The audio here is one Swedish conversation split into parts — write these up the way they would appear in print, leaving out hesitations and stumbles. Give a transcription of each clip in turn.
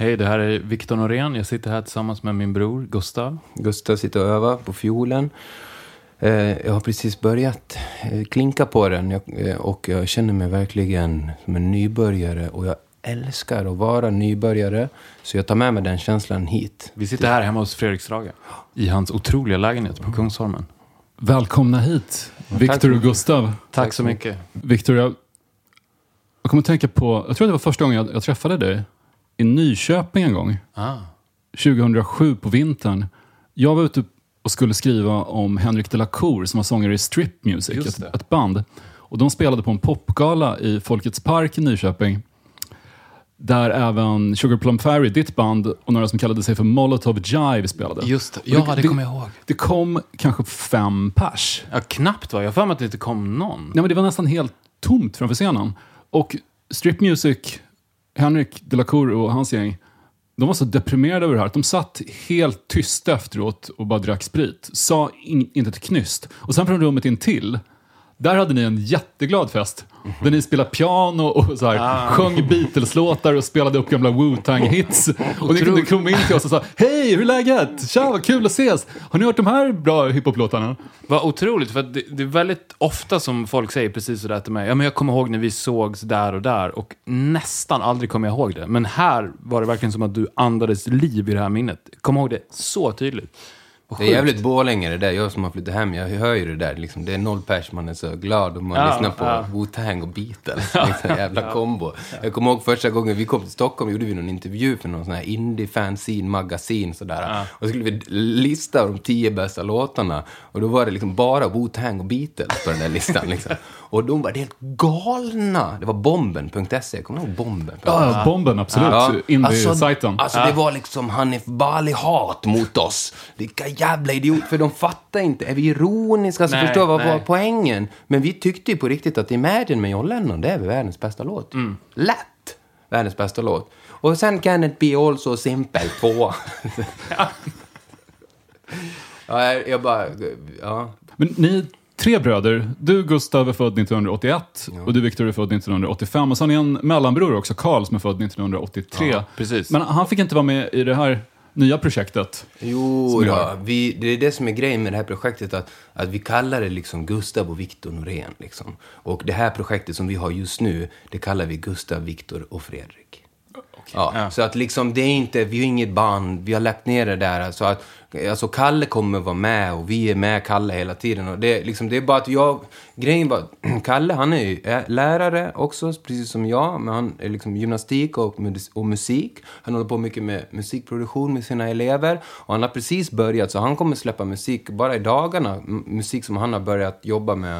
Hej, det här är Victor Norén. Jag sitter här tillsammans med min bror Gustav. Gustav sitter och övar på fiolen. Jag har precis börjat klinka på den och jag känner mig verkligen som en nybörjare. Och jag älskar att vara nybörjare, så jag tar med mig den känslan hit. Vi sitter här hemma hos Fredrik Strage i hans otroliga lägenhet på Kungsholmen. Välkomna hit, Victor och Gustav. Tack så mycket. Victor, jag kommer att tänka på, jag tror det var första gången jag träffade dig i Nyköping en gång. 2007 på vintern. Jag var ute och skulle skriva om Henrik Delacour som var sångare i Strip Music, ett band. Och de spelade på en popgala i Folkets park i Nyköping. Där även Sugar Plum Fairy, ditt band, och några som kallade sig för Molotov Jive spelade. Just det, ja, det kommer jag ihåg. Det kom kanske 5 pers. Ja, knappt va? Jag för mig att det inte kom någon. Nej, men det var nästan helt tomt framför scenen. Och Strip Music, Henrik Delacour och hans gäng, de var så deprimerade över det här att de satt helt tysta efteråt och bara drack sprit. Sa inte ett knyst. Och sen från rummet in till, där hade ni en jätteglad fest. Där ni spelade piano och så här, sjöng Beatles-låtar och spelade upp gamla Wu-Tang-hits. Och ni kom in till oss och sa: hej, hur är läget? Tja, vad kul att ses. Har ni hört de här bra hiphop-låtarna? Vad otroligt, för att det är väldigt ofta som folk säger precis sådär till mig. Ja, men jag kommer ihåg när vi sågs där och där. Och nästan aldrig kommer jag ihåg det. Men här var det verkligen som att du andades liv i det här minnet. Jag kommer ihåg det så tydligt. Det är jävligt Borlänge det där. Jag som har flyttat hem, jag hör ju det där liksom. Det är 0 pers, man är så glad. Och man lyssnar på Wu-Tang och Beatles. Liksom, jävla kombo. Jag kommer ihåg första gången vi kom till Stockholm, gjorde vi någon intervju för någon sån här indie-fanzine-magasin sådär. Och så skulle vi lista de 10 bästa låtarna. Och då var det liksom bara Wu-Tang och Beatles på den där listan liksom. Och de var helt galna. Det var bomben.se. Kommer du ihåg bomben? Ja, bomben, absolut. Ja. Indie-sajten. Alltså det var liksom Hanif Bali-hat mot oss. Vilka jävla idiot. För de fattar inte. Är vi ironiska så förstår vad var poängen. Men vi tyckte ju på riktigt att Imagine med John Lennon, det är världens bästa låt. Lätt. Världens bästa låt. Och sen Can It Be Also Simple 2. Ja, jag bara... Ja. Men ni 3 bröder. Du, Gustav, är född 1981 och du, Victor, är född 1985. Och sen är en mellanbror också, Carl, som är född 1983. Ja, precis. Men han fick inte vara med i det här nya projektet. Jo, det är det som är grejen med det här projektet, att vi kallar det liksom Gustav och Victor Norén. Liksom. Och det här projektet som vi har just nu, det kallar vi Gustav, Victor och Fredrik. Ja. Så att liksom det är inte, vi har inget band, vi har lagt ner det där, så att alltså Kalle kommer vara med och vi är med Kalle hela tiden, och det liksom, det är bara att grejen var, Kalle, han är ju lärare också precis som jag, men han är liksom gymnastik och musik. Han håller på mycket med musikproduktion med sina elever, och han har precis börjat, så han kommer släppa musik bara i dagarna, musik som han har börjat jobba med.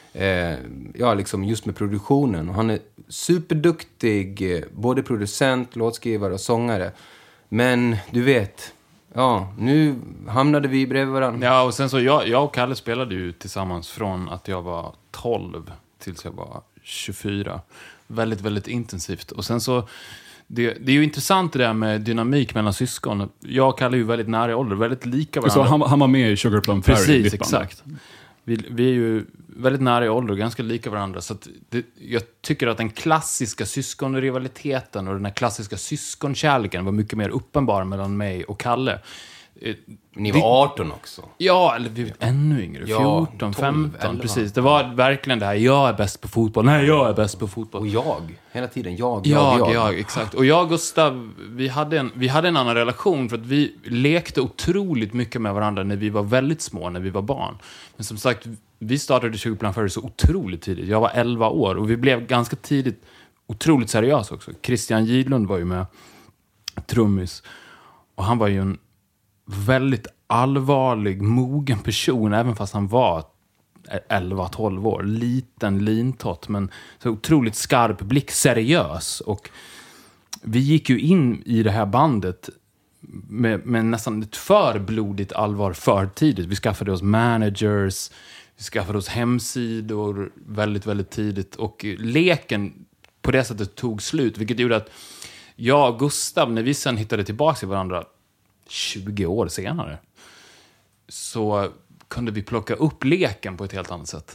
Liksom just med produktionen, och han är superduktig, både producent, låtskrivare och sångare. Men du vet, nu hamnade vi bredvid varandra. Ja, och sen så jag och Kalle spelade ju tillsammans från att jag var 12 tills jag var 24. Väldigt, väldigt intensivt. Och sen så det är ju intressant det där med dynamik mellan syskon. Jag och Kalle är ju väldigt nära i ålder, väldigt lika varandra. Så han var med i Sugar Plum Fairy. Precis, exakt. Vi är ju väldigt nära i ålder och ganska lika varandra. Så att jag tycker att den klassiska syskonrivaliteten och den här klassiska syskonkärleken var mycket mer uppenbar mellan mig och Kalle. Ni var 18 också. Ja, eller vi var ännu yngre. 14, 15, precis. Det var verkligen det här, jag är bäst på fotboll. Nej, jag är bäst på fotboll. Och hela tiden, jag. Exakt. Och jag och Gustav, vi hade en annan relation för att vi lekte otroligt mycket med varandra när vi var väldigt små, när vi var barn. Men som sagt, vi startade Sugar Plum Fairy så otroligt tidigt. Jag var 11 år och vi blev ganska tidigt otroligt seriösa också. Christian Gidlund var ju med, trummis. Och han var ju en väldigt allvarlig, mogen person, även fast han var 11-12 år. Liten, lintott, men så otroligt skarp blick, seriös. Och vi gick ju in i det här bandet med nästan ett för blodigt allvar för tidigt. Vi skaffade oss managers, vi skaffade oss hemsidor väldigt, väldigt tidigt. Och leken på det sättet tog slut, vilket gjorde att jag och Gustav, när vi sen hittade tillbaka till varandra 20 år senare, så kunde vi plocka upp leken på ett helt annat sätt.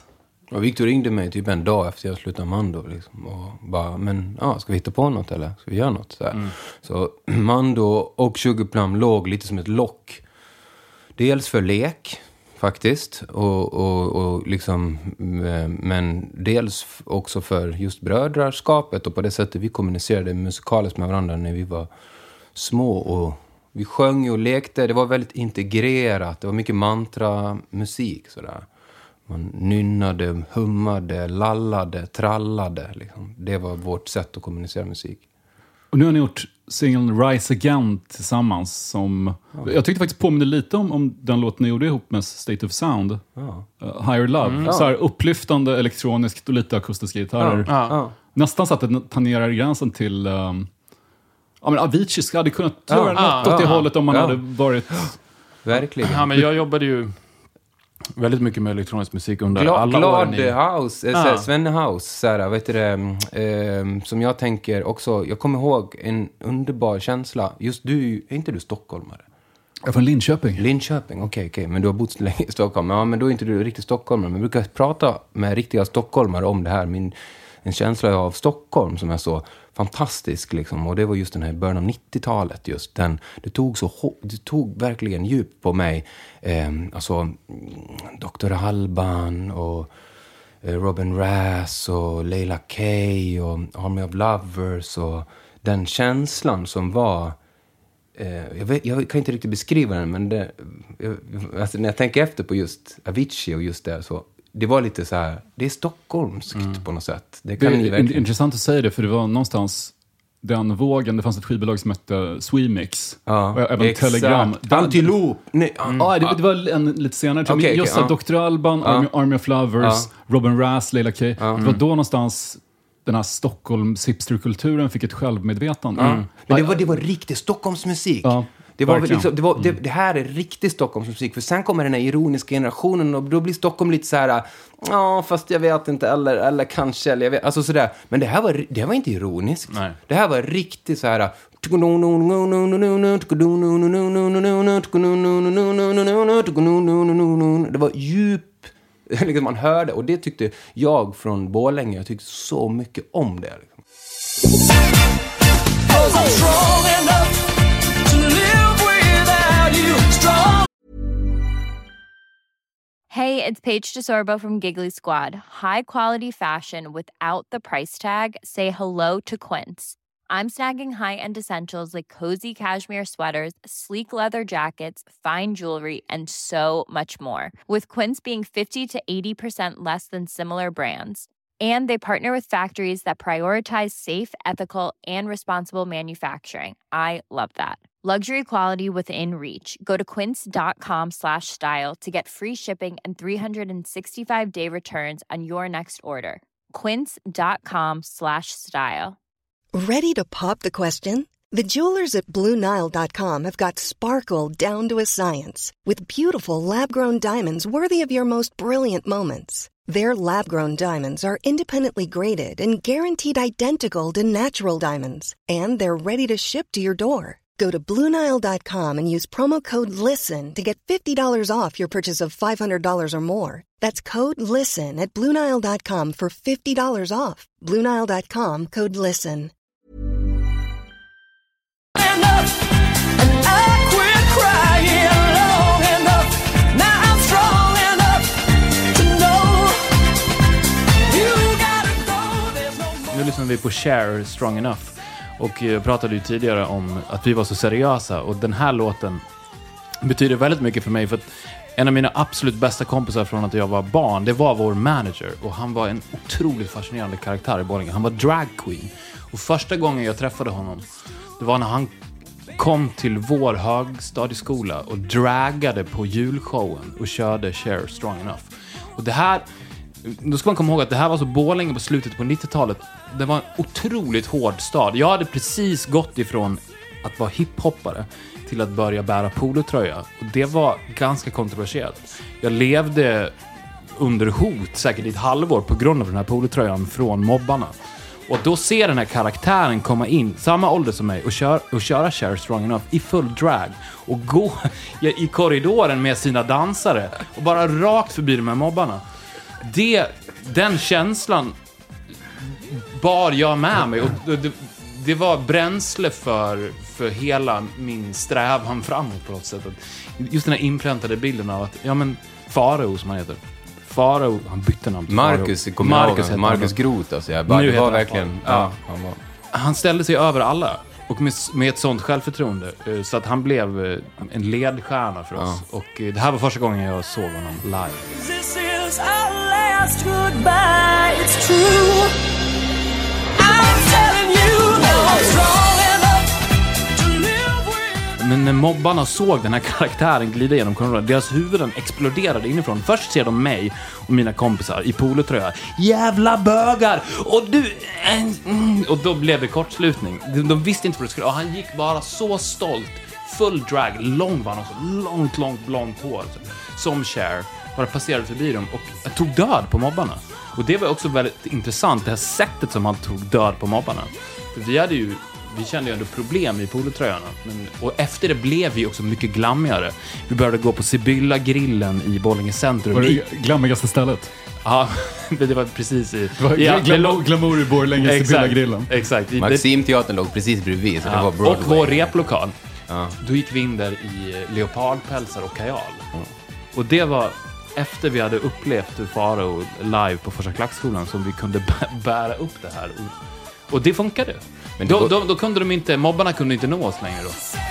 Och Victor ringde mig typ en dag efter jag slutade Mando. Liksom, och bara, men ska vi hitta på något eller? Ska vi göra något? Så Mando och Sugar Plum låg lite som ett lock. Dels för lek faktiskt. Och liksom, men dels också för just brödraskapet. Och på det sättet vi kommunicerade musikaliskt med varandra när vi var små. Och vi sjöng och lekte. Det var väldigt integrerat. Det var mycket mantra-musik sådär. Man nynnade, hummade, lallade, trallade. Liksom. Det var vårt sätt att kommunicera musik. Och nu har ni gjort singeln Rise Again tillsammans. Som, jag tyckte faktiskt påminner lite om den låten ni gjorde ihop med State of Sound. Higher Love. Så här upplyftande, elektroniskt och lite akustiska gitarrer. Nästan så att det tangerar gränsen till... Avicii hade kunnat göra något åt det hållet om man hade varit... Verkligen. Ja, men jag jobbade ju väldigt mycket med elektronisk musik under alla åren. Glad House, Svenne House, såhär, vet du det, som jag tänker också, jag kommer ihåg en underbar känsla. Just du, är inte du stockholmare? Jag är från Linköping. Linköping, okej. Men du har bott länge i Stockholm. Ja, men då är inte du riktigt stockholmare. Men jag brukar prata med riktiga stockholmare om det här. En känsla av Stockholm som är så fantastisk liksom. Och det var just den här början av 90-talet just. Det tog verkligen djup på mig. Alltså Dr. Alban och Robin Rass och Leila K och Army of Lovers och den känslan som var... Jag kan inte riktigt beskriva den, men alltså när jag tänker efter på just Avicii och just det så... Det var lite så här, det är stockholmskt på något sätt. Det kan ni verkligen... Intressant att säga det, för det var någonstans den vågen, det fanns ett skivbolag som hette Swemix. Och även exakt. Telegram. Antiloop. Det var en lite senare. Just Dr. Alban, Army of Lovers, Robin Rass, Leila K. Det var då någonstans den här Stockholms hipsterkulturen fick ett självmedvetande. Men det var riktigt Stockholmsmusik. Det var liksom, det här är riktigt Stockholmsmusik. För sen kommer den här ironiska generationen och då blir Stockholm lite så här, fast jag vet inte, eller kanske, eller jag vet, alltså sådär. Men det var inte ironiskt. Nej. Det här var riktigt så här. Det var djup, liksom man hörde, och det tyckte jag från Borlänge. Jag tyckte så mycket om det. Liksom. Hey, it's Paige DeSorbo from Giggly Squad. High quality fashion without the price tag. Say hello to Quince. I'm snagging high-end essentials like cozy cashmere sweaters, sleek leather jackets, fine jewelry, and so much more. With Quince being 50 to 80% less than similar brands. And they partner with factories that prioritize safe, ethical, and responsible manufacturing. I love that. Luxury quality within reach. Go to quince.com/style to get free shipping and 365-day returns on your next order. Quince.com/style. Ready to pop the question? The jewelers at BlueNile.com have got sparkle down to a science with beautiful lab-grown diamonds worthy of your most brilliant moments. Their lab-grown diamonds are independently graded and guaranteed identical to natural diamonds, and they're ready to ship to your door. Go to BlueNile.com and use promo code LISTEN to get $50 off your purchase of $500 or more. That's code LISTEN at BlueNile.com for $50 off. BlueNile.com, code LISTEN. Nu lyssnar vi på Cher, Strong Enough. Och jag pratade ju tidigare om att vi var så seriösa. Och den här låten betyder väldigt mycket för mig. För att en av mina absolut bästa kompisar från att jag var barn, det var vår manager. Och han var en otroligt fascinerande karaktär i Borlänge. Han var drag queen. Och första gången jag träffade honom, det var när han kom till vår högstadieskola och dragade på julshowen och körde Cher, Strong Enough. Och det här... Då ska man komma ihåg att det här var så Borlänge på slutet på 90-talet. Det var en otroligt hård stad. Jag hade precis gått ifrån att vara hiphoppare till att börja bära polotröja. Och det var ganska kontroversiellt. Jag levde under hot säkert i ett halvår på grund av den här polotröjan från mobbarna. Och då ser den här karaktären komma in, samma ålder som mig, och köra Cher, Strong Enough i full drag. Och gå i korridoren med sina dansare och bara rakt förbi de här mobbarna. den känslan bar jag med mig. Och det var bränsle för hela min strävan framåt på något sätt. Just den här inpräntade bilden av att, ja men, Farao som han heter. Farao, han bytte namn till Marcus Groth, alltså. Det var verkligen... Han ställde sig över alla. Och med ett sånt självförtroende. Så att han blev en ledstjärna för oss. Och det här var första gången jag såg honom live. This is our last goodbye, it's true. I'm telling you that I'm strong enough to live with. Men när mobbarna såg den här karaktären glida genom korridoren, deras huvuden exploderade inifrån. Först ser de mig och mina kompisar i polotröja. Jävla bögar! Och då blev det kortslutning. De visste inte vad det skulle. Och han gick bara så stolt. Full drag, lång var han också. Långt blont hår. Som Cher. Bara passerade förbi dem och tog död på mobbarna. Och det var också väldigt intressant, det här sättet som han tog död på mobbarna. För vi kände ju ändå problem i polotröjarna. Och efter det blev vi också mycket glammigare. Vi började gå på Sibylla-grillen i Borlänge centrum. Var det glammigaste stället? Ja, det var precis i... Glamour i Borlänge, Sibylla-grillen. Exakt. Maximteatern låg precis bredvid, så det var Broadway. Och vår replokal. Ja. Då gick vi in där i leopardpälsar och kajal. Ja. Och det var efter vi hade upplevt Farao live på Första Klackskolan som vi kunde bära upp det här. Och det funkade. Men då kunde de inte, mobbarna kunde inte nå oss längre då.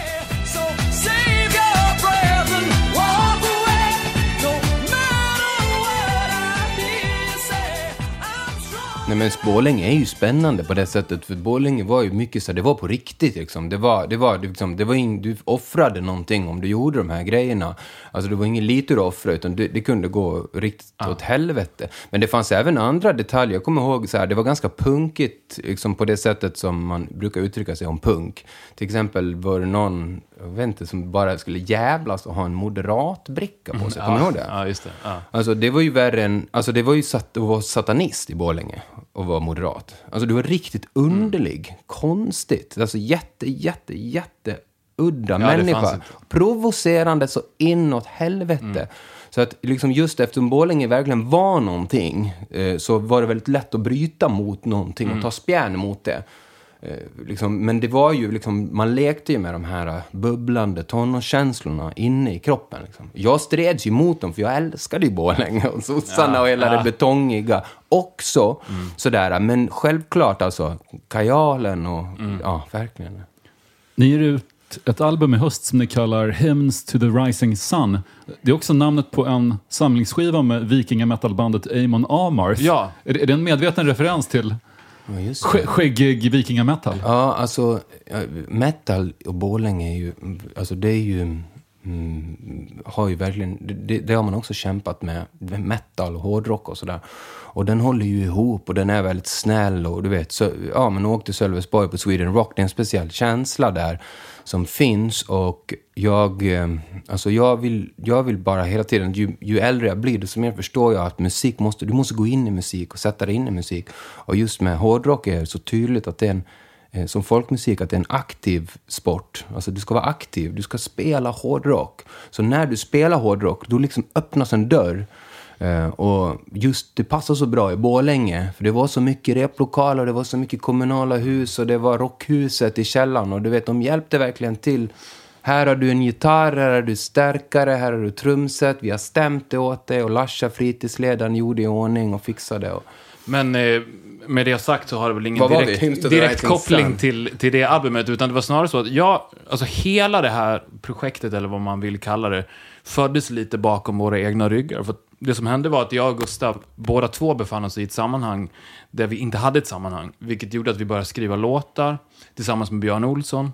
Nej, men Borlänge är ju spännande på det sättet, för Borlänge var ju mycket så, det var på riktigt liksom. Det var du offrade någonting om du gjorde de här grejerna. Alltså det var ingen lite du offrade, utan det kunde gå riktigt åt helvete. Men det fanns även andra detaljer. Jag kommer ihåg så här, det var ganska punkigt liksom, på det sättet som man brukar uttrycka sig om punk. Till exempel var det någon, jag vet inte, som bara skulle jävlas och ha en moderat bricka på sig. Kommer du ihåg det? Ja, just det. Ja. Alltså det var ju värre än, alltså det var ju att vara satanist i Borlänge och vara moderat. Alltså du var riktigt underlig, konstigt. Alltså jätte udda människa. Provocerande så inåt helvete. Så att liksom just eftersom Borlänge verkligen var någonting, så var det väldigt lätt att bryta mot någonting och ta spjärn mot det. Liksom, men det var ju liksom, man lekte ju med de här bubblande tonårskänslorna inne i kroppen liksom. Jag streds ju mot dem, för jag älskade ju Borlänge och sossarna och hela det betongiga också sådär, men självklart alltså kajalen och ja, verkligen. Ni ger ut ett album i höst som ni kallar Hymns to the Rising Sun. Det är också namnet på en samlingsskiva med vikingametalbandet Amon Amarth. Ja. Är det en medveten referens till skäggig vikingametal? Ja, alltså metal och Borlänge är ju, alltså det är ju har ju verkligen, det har man också kämpat med metal och hårdrock och sådär. Och den håller ju ihop och den är väldigt snäll och du vet, så, ja, man åkte Sölvesborg på Sweden Rock, det är en speciell känsla där som finns, och jag vill bara hela tiden, ju äldre jag blir, desto mer förstår jag att du måste gå in i musik och sätta dig in i musik. Och just med hårdrock är det så tydligt att det är som folkmusik, att det är en aktiv sport. Alltså du ska vara aktiv, du ska spela hårdrock. Så när du spelar hårdrock, då liksom öppnas en dörr. Och just det passar så bra i Borlänge, för det var så mycket replokaler och det var så mycket kommunala hus och det var rockhuset i källaren, och du vet, de hjälpte verkligen till. Här har du en gitarr, här har du stärkare, här har du trumset, vi har stämt det åt dig, och Lasha, fritidsledaren, gjorde i ordning och fixade. Men med det sagt så har det väl ingen direkt koppling till det albumet, utan det var snarare så att alltså hela det här projektet, eller vad man vill kalla det, föddes lite bakom våra egna ryggar. För det som hände var att jag och Gustav, båda två befann oss i ett sammanhang där vi inte hade ett sammanhang, vilket gjorde att vi började skriva låtar tillsammans med Björn Olsson.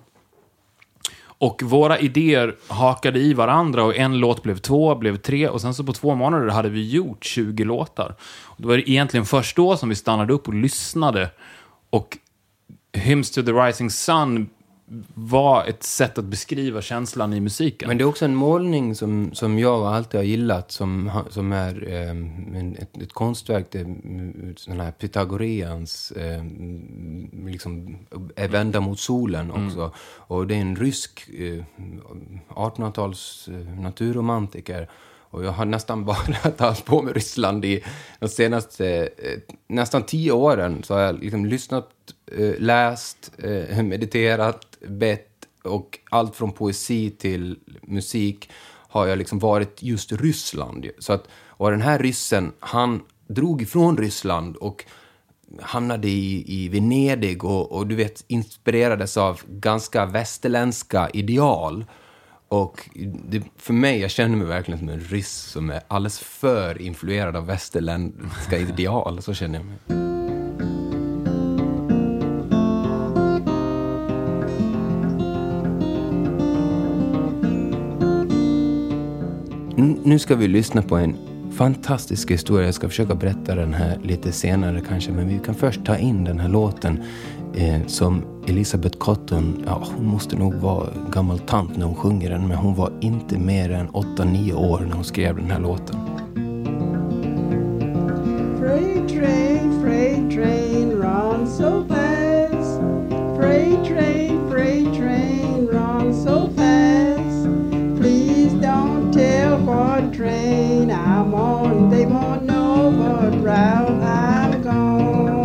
Och våra idéer hakade i varandra, och en låt blev 2, blev 3, och sen så på 2 månader hade vi gjort 20 låtar. Och då var det egentligen först då som vi stannade upp och lyssnade, och Hymns to the Rising Sun var ett sätt att beskriva känslan i musiken. Men det är också en målning som jag alltid har gillat, som är ett konstverk, sån här Pythagoreans liksom är vända mot solen också. Och det är en rysk 1800-tals naturromantiker. Och jag har nästan bara tagit på med Ryssland i de senaste nästan 10 åren. Så har jag liksom lyssnat, läst, mediterat, bett och allt från poesi till musik har jag liksom varit just Ryssland. Så att, och den här ryssen, han drog ifrån Ryssland och hamnade i Venedig och du vet inspirerades av ganska västerländska ideal. Och för mig, jag känner mig verkligen som en ryss som är alldeles för influerad av västerländska ideal. Så känner jag mig. Nu ska vi lyssna på en fantastisk historia. Jag ska försöka berätta den här lite senare kanske. Men vi kan först ta in den här låten som Elizabeth Cotton, ja, hon måste nog vara gammal tant när hon sjunger den, men hon var inte mer än 8-9 år när hon skrev den här låten. Freight train, run so fast. Freight train, run so fast. Please don't tell what train I'm on. They won't know what route I'm gone.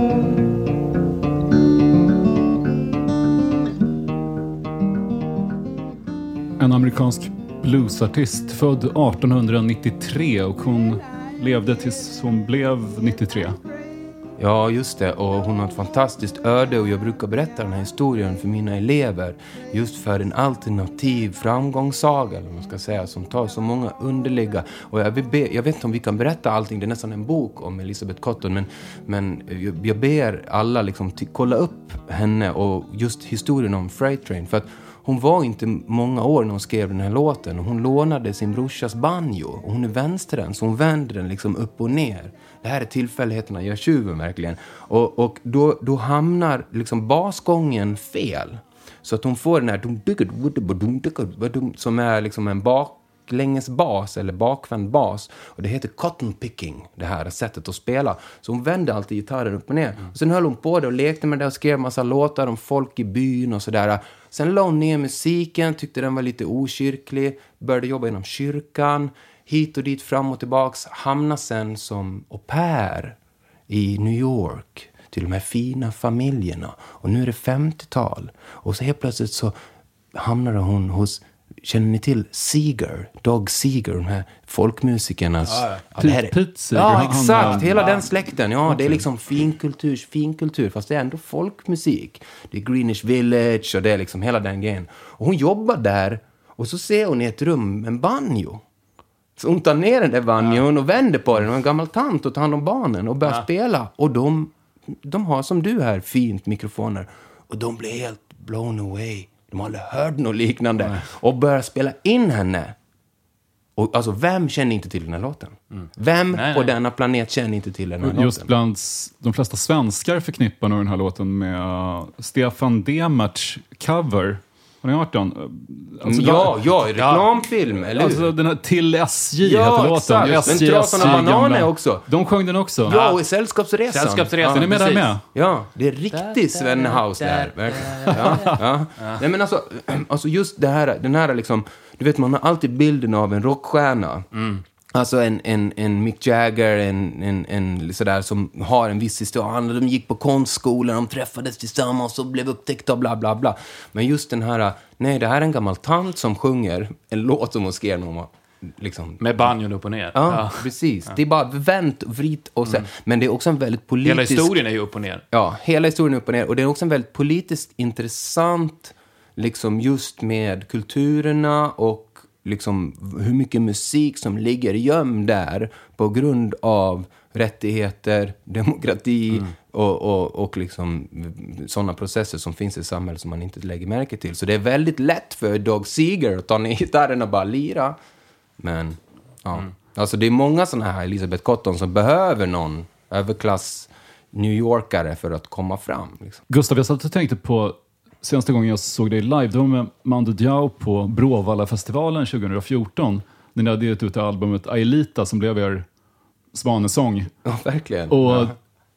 En amerikansk bluesartist född 1893 och hon levde tills hon blev 93. Ja, just det. Och hon har ett fantastiskt öde och jag brukar berätta den här historien för mina elever just för en alternativ framgångssaga, eller man ska säga, som tar så många underliga. Och jag vet inte om vi kan berätta allting, det är nästan en bok om Elizabeth Cotton, men jag ber alla liksom kolla upp henne och just historien om Freight Train, för att hon var inte många år när hon skrev den här låten och hon lånade sin brorsas banjo och hon är vänstern så hon vänder den liksom upp och ner. Det här är tillfälligheterna gör tjuven verkligen. Och då hamnar liksom basgången fel. Så att hon får den här som är liksom en baklänges bas eller bakvänd bas. Och det heter cotton picking, det här sättet att spela. Så hon vände alltid gitarren upp och ner. Och sen höll hon på det och lekte med det och skrev massa låtar om folk i byn och sådär. Sen la hon ner musiken, tyckte den var lite okyrklig, började jobba inom kyrkan, hit och dit, fram och tillbaks, hamnade sen som au pair i New York till de här fina familjerna. Och nu är det 50-tal. Och så helt plötsligt så hamnade hon hos, känner ni till Seeger, Dog Seeger, de här folkmusikernas... Ja, det här är, Pete Seeger, ja, exakt, hela den släkten. Ja, det är liksom finkultur, fast det är ändå folkmusik. Det är Greenwich Village och det är liksom hela den grejen. Och hon jobbar där och så ser hon i ett rum en banjo. Så hon tar ner den där banjon och vänder på den och en gammal tant och tar hand om barnen och börjar spela. Och de har som du här fint mikrofoner. Och de blir helt blown away. De har aldrig hört något liknande. Nej. Och börjar spela in henne. Och alltså, vem känner inte till den här låten? Vem på denna planet känner inte till den här låten? Just bland de flesta svenskar förknippar nog den här låten med Stefan Demarts cover. Har ni hört den? Alltså, ja, reklamfilm, eller hur? Alltså den här Till SJ heter låten. Men Trasan och Bananer också. De sjöng den också. Ja, och i Sällskapsresan. Är ni med där med? Ja, det är riktigt Svennehaus där. Ja. Nej, men alltså just det här, den här liksom, du vet, man har alltid bilden av en rockstjärna. Alltså en Mick Jagger, en sådär som har en viss historia. De gick på konstskolan, de träffades tillsammans och blev upptäckta och bla bla bla. Men just den här, nej, det här är en gammal tant som sjunger en låt som hon skrev någon liksom. Med banjon upp och ner. Ja, precis. Ja. Det är bara vänt och vrit och så. Men det är också en väldigt politisk... Hela historien är ju upp och ner. Ja, hela historien är upp och ner. Och det är också en väldigt politiskt intressant, liksom just med kulturerna och liksom hur mycket musik som ligger gömd där på grund av rättigheter, demokrati och liksom sådana processer som finns i samhället som man inte lägger märke till. Så det är väldigt lätt för Dog Seeger att ta ner gitarren och bara lira. Men alltså det är många sådana här Elizabeth Cotton som behöver någon överklass New Yorkare för att komma fram. Liksom. Gustav, jag satt och tänkte på senaste gången jag såg dig live, det var med Mando Diao på Bråvalla-festivalen 2014. När ni hade gett ut albumet Aelita som blev er svanesång. Ja, verkligen. Och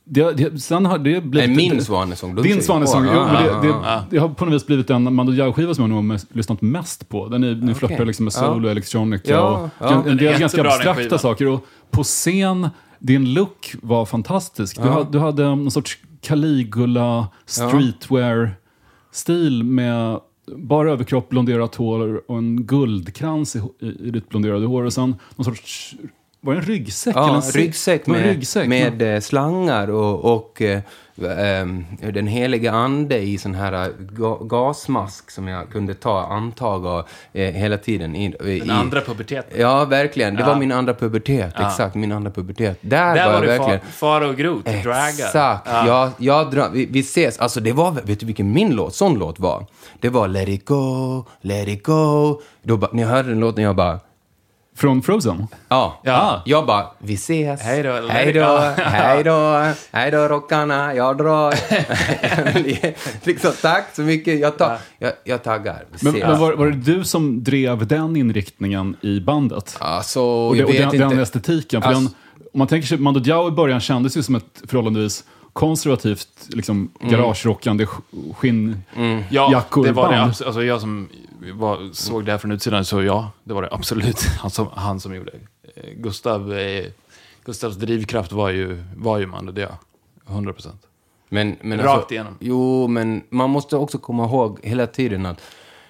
Sen har det blivit... Min Svanesång. Din Svanesång, det har på något vis blivit den Mando Diao-skiva som jag nog har lyssnat mest på. Ni flörtar liksom med soul och electronica och en del ganska abstrakta saker. Och på scen, din look var fantastisk. Du hade någon sorts Caligula streetwear-stil med bara överkropp, blonderat hår och en guldkrans i ditt blonderade hår. Och sen någon sorts... Var det en ryggsäck? Ja, ryggsäck med slangar och den heliga ande i sån här gasmask som jag kunde antaga hela tiden. Den andra puberteten. Ja, verkligen. Det var min andra pubertet. Ja. Exakt, min andra pubertet. Där var det verkligen... Far och Groth, Draga. Exakt. Ja. Vi ses. Alltså det var, vet du vilken sån låt var? Det var Let it go, let it go. När jag hörde den låten, jag bara... Från Frozen? Ja. Jag bara, vi ses. Hej då rockarna, jag drar. Liksom, tack så mycket. Jag taggar. Men var det du som drev den inriktningen i bandet? Alltså, och den estetiken? För om man tänker sig, Mando Diao i början kändes ju som ett förhållandevis konservativt, liksom garagerockande skinnjackor. Det var det. Alltså jag som såg det här från utsidan, så det var det absolut han som gjorde. Gustavs drivkraft var ju Mando Diao. 100%. Men rakt igenom. Jo, men man måste också komma ihåg hela tiden att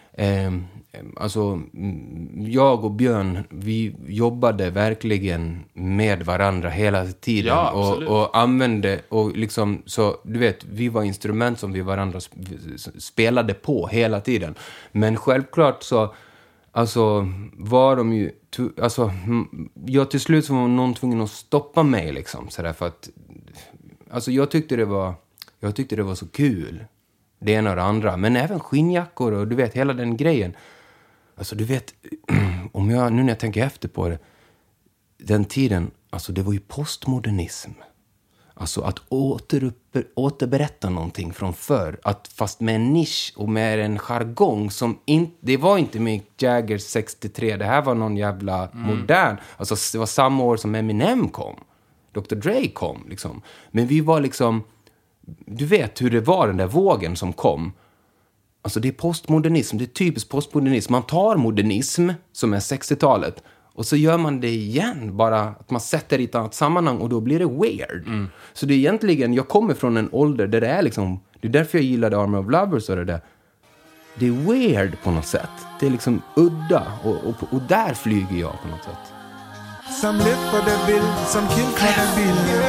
alltså jag och Björn, vi jobbade verkligen med varandra hela tiden. Ja, och använde och liksom, så du vet, vi var instrument som vi varandra spelade på hela tiden. Men självklart så alltså var de ju alltså jag till slut så var någon tvungen att stoppa mig liksom så där, för att alltså jag tyckte det var så kul. Det ena och det andra. Men även skinnjackor och du vet, hela den grejen. Alltså du vet, nu när jag tänker efter på det. Den tiden, alltså det var ju postmodernism. Alltså att återberätta någonting från förr. Fast med en nisch och med en jargong som det var inte Mick Jagger 63. Det här var någon jävla modern. Alltså det var samma år som Eminem kom. Dr. Dre kom liksom. Men vi var liksom... Du vet hur det var, den där vågen som kom. Alltså det är postmodernism, det är typiskt postmodernism. Man tar modernism, som är 60-talet, och så gör man det igen. Bara att man sätter det i ett annat sammanhang och då blir det weird. Så det är egentligen, jag kommer från en ålder där det är liksom, det är därför jag gillade Army of Lovers och det där. Det är weird på något sätt. Det är liksom udda och där flyger jag på något sätt. Some live for the bill, some kill for the bill.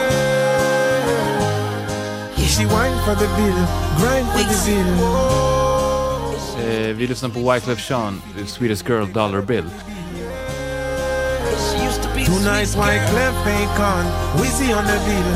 She whine for the bill, grind for the bill. Vi lyssnar på Wyclef Jean, Swedish Girl, Dollar Bill. Tonight Wyclef ain't gone, Wizzy on the bill.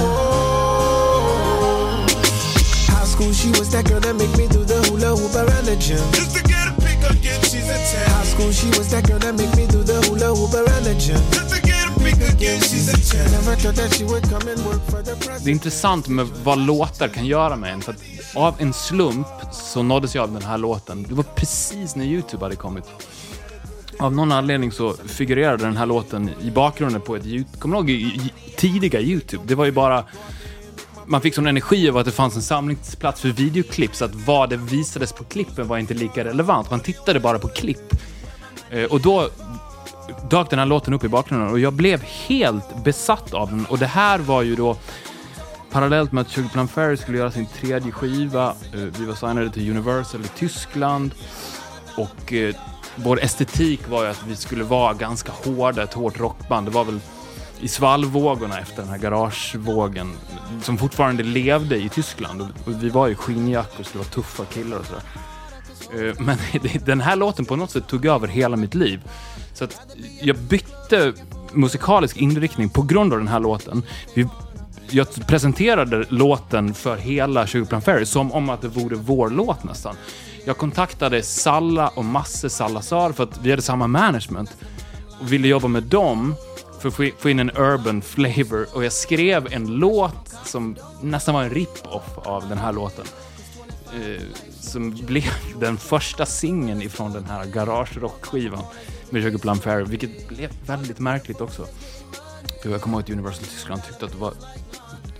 High school she was that girl that make me do the hula hoop around the gym. Just to get a pick again, she's a 10. High school she was that girl that make me do the hula hoop around the gym. Just to get a pick again, she's a 10. Never thought that she would come and work for the president. Det är intressant med vad låtar kan göra med en. För att av en slump så nåddes jag av den här låten. Det var precis när YouTube hade kommit. Av någon anledning så figurerade den här låten i bakgrunden på ett YouTube. Kommer du ihåg tidiga YouTube? Det var ju bara... Man fick sån energi över att det fanns en samlingsplats för videoklipp, så att vad det visades på klippen var inte lika relevant. Man tittade bara på klipp. Och då dök den här låten upp i bakgrunden och jag blev helt besatt av den. Och det här var ju då parallellt med att Sugarplum Fairy skulle göra sin 3:e skiva. Vi var signade till Universal i Tyskland. Och vår estetik var ju att vi skulle vara ganska hårda, ett hårt rockband. Det var väl i svallvågorna efter den här garagevågen som fortfarande levde i Tyskland. Och vi var ju skinnjackor och skulle vara tuffa killar och sådär. Men den här låten på något sätt tog över hela mitt liv. Så att jag bytte musikalisk inriktning på grund av den här låten. Jag presenterade låten för hela Sugarplum Fairy som om att det vore vår låt nästan. Jag kontaktade Salla och Masse Salazar för att vi hade samma management och ville jobba med dem för att få in en urban flavor. Och jag skrev en låt som nästan var en rip-off av den här låten. Som blev den första singeln ifrån den här garage-rock-skivan med Sugarplum Fairy, vilket blev väldigt märkligt också. För jag kom ihåg att Universal Tyskland tyckte att det var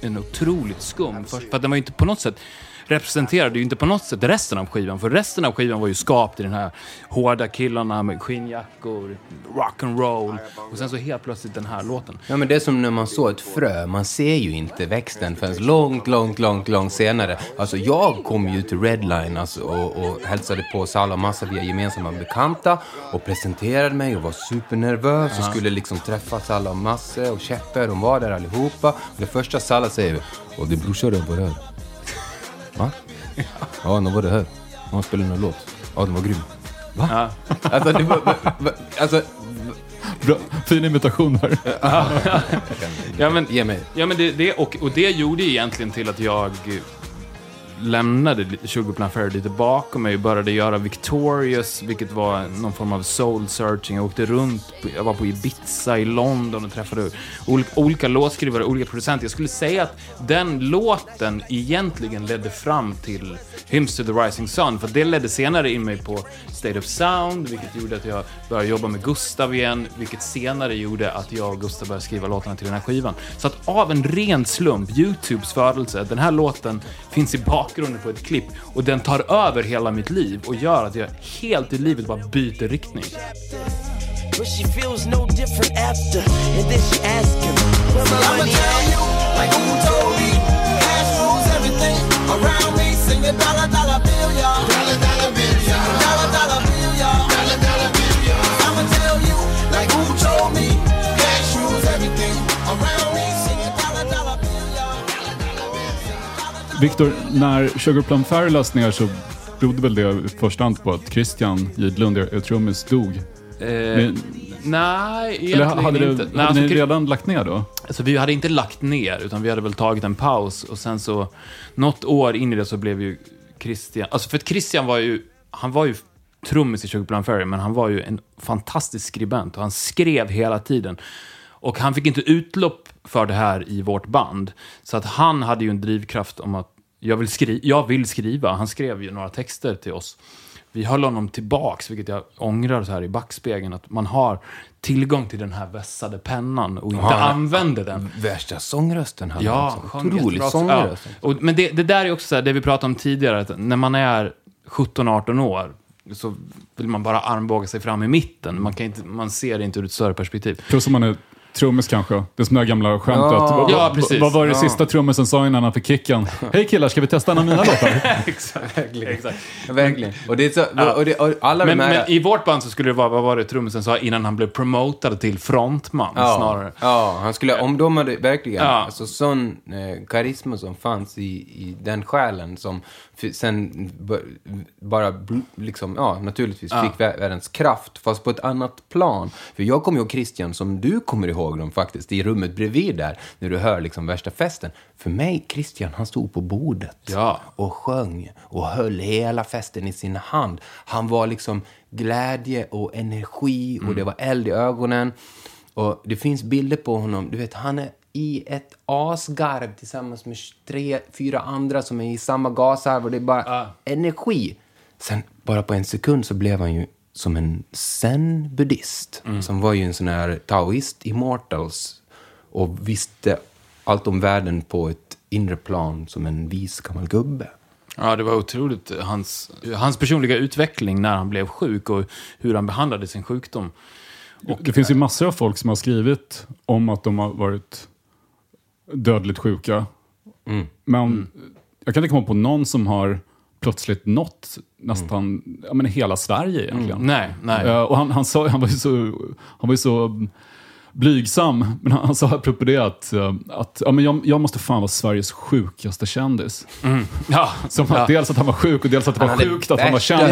en otroligt skum. För att den var ju inte på något sätt representerade ju inte på något sätt resten av skivan. För resten av skivan var ju skapt i den här hårda killarna med skinnjackor, rock and roll. Och sen så helt plötsligt den här låten. Ja, men det är som när man såg ett frö. Man ser ju inte växten förrän långt senare. Alltså jag kom ju till Redline och hälsade på Salla massa via gemensamma bekanta och presenterade mig och var supernervös och skulle liksom träffa Salla och Masse och Käpper. De var där allihopa. Och det första Salla säger, och det brorsor var det. Va? Ja, nu var det här. Han spelade en låt. Ja, den var grym. Va? Ja. Alltså, det var... Bra, fin imitation här. Ja, men, ge mig. Ja, men det gjorde egentligen till att jag lämnade Sugarplum Fairy lite bakom mig och började göra Victorious, vilket var någon form av soul searching. Jag åkte runt, jag var på Ibiza i London och träffade olika låtskrivare, olika producenter. Jag skulle säga att den låten egentligen ledde fram till Hymns to the Rising Sun, för det ledde senare in mig på State of Sound, vilket gjorde att jag började jobba med Gustav igen, vilket senare gjorde att jag och Gustav började skriva låtarna till den här skivan. Så att av en ren slump, YouTubes födelse, den här låten finns i bakgrunden på ett klipp och den tar över hela mitt liv och gör att jag helt i livet bara byter riktning. But she feels no different after. And then she asks him, where my money at? Like who told me? Cash rules everything around me. Sing a dollar, dollar bill, y'all. Dollar, dollar bill, y'all. Dollar, dollar bill, y'all. Dollar, dollar bill, y'all. I'ma tell you, like who told me? Cash rules everything around me. Sing a dollar, dollar bill, y'all. Dollar, dollar bill, y'all. Victor, när Sugarplum Fairy lades ner så berodde väl det i första hand på att Christian Gidlund, trummis, dog? Nej, egentligen eller hade inte. Nej, hade ni redan lagt ner då? Alltså vi hade inte lagt ner, utan vi hade väl tagit en paus. Och sen så, något år in i det så blev ju Christian... Alltså för att Christian var ju... Han var ju trummis i Sugarplum Fairy, men han var ju en fantastisk skribent. Och han skrev hela tiden. Och han fick inte utlopp för det här i vårt band. Så att han hade ju en drivkraft om att jag vill skriva. Han skrev ju några texter till oss. Vi höll honom tillbaks, vilket jag ångrar så här i backspegeln, att man har tillgång till den här vässade pennan och inte använder den. Värsta sångrösten hade han. Ja, otrolig sångröst. Ja. Men det där är också så här, det vi pratade om tidigare, att när man är 17-18 år så vill man bara armbåga sig fram i mitten. Man ser inte ur ett större perspektiv. Plus om man är trummis kanske. Det är som det gamla skämtet. Ja, precis. Vad var det sista trummisen sa innan han fick kicken? Hej killar, ska vi testa en av mina låtar? Exakt. Verkligen. Och det är så, och alla men i vårt band så skulle det vara, vad var det trummisen sa innan han blev promotad till frontman snarare. Ja, han skulle, om de hade verkligen, alltså sån karisma som fanns i den själen som sen bara liksom, naturligtvis fick världens kraft, fast på ett annat plan. För jag kommer ihåg Christian, som du kommer ihåg dem faktiskt, i rummet bredvid där, när du hör liksom värsta festen. För mig, Christian, han stod på bordet och sjöng och höll hela festen i sin hand. Han var liksom glädje och energi och det var eld i ögonen. Och det finns bilder på honom, du vet, han är i ett asgarv tillsammans med 3-4 andra som är i samma gasarv och det är bara energi. Sen bara på en sekund så blev han ju som en zen-buddhist som var ju en sån här taoist immortals och visste allt om världen på ett inre plan som en vis gammal gubbe. Ja, det var otroligt. Hans personliga utveckling när han blev sjuk och hur han behandlade sin sjukdom. Och det finns ju massor av folk som har skrivit om att de har varit dödligt sjuka. Men jag kan inte komma på någon som har plötsligt nått nästan hela Sverige egentligen. Nej. Och han var ju så blygsam, men han sa apropå det att jag måste fan vara Sveriges sjukaste kändis. Som att dels att han var sjuk och dels att det var sjukt att han var känd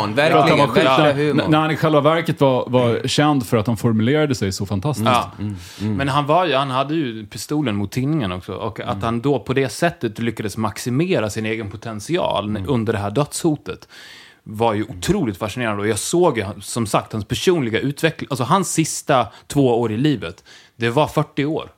humorn, när han i själva verket var känd för att han formulerade sig så fantastiskt. Men han hade ju pistolen mot tinningen också, och att han då på det sättet lyckades maximera sin egen potential under det här dödshotet var ju otroligt fascinerande. Och jag såg ju, som sagt, hans personliga utveckling. Alltså hans sista 2 år i livet, det var 40 år.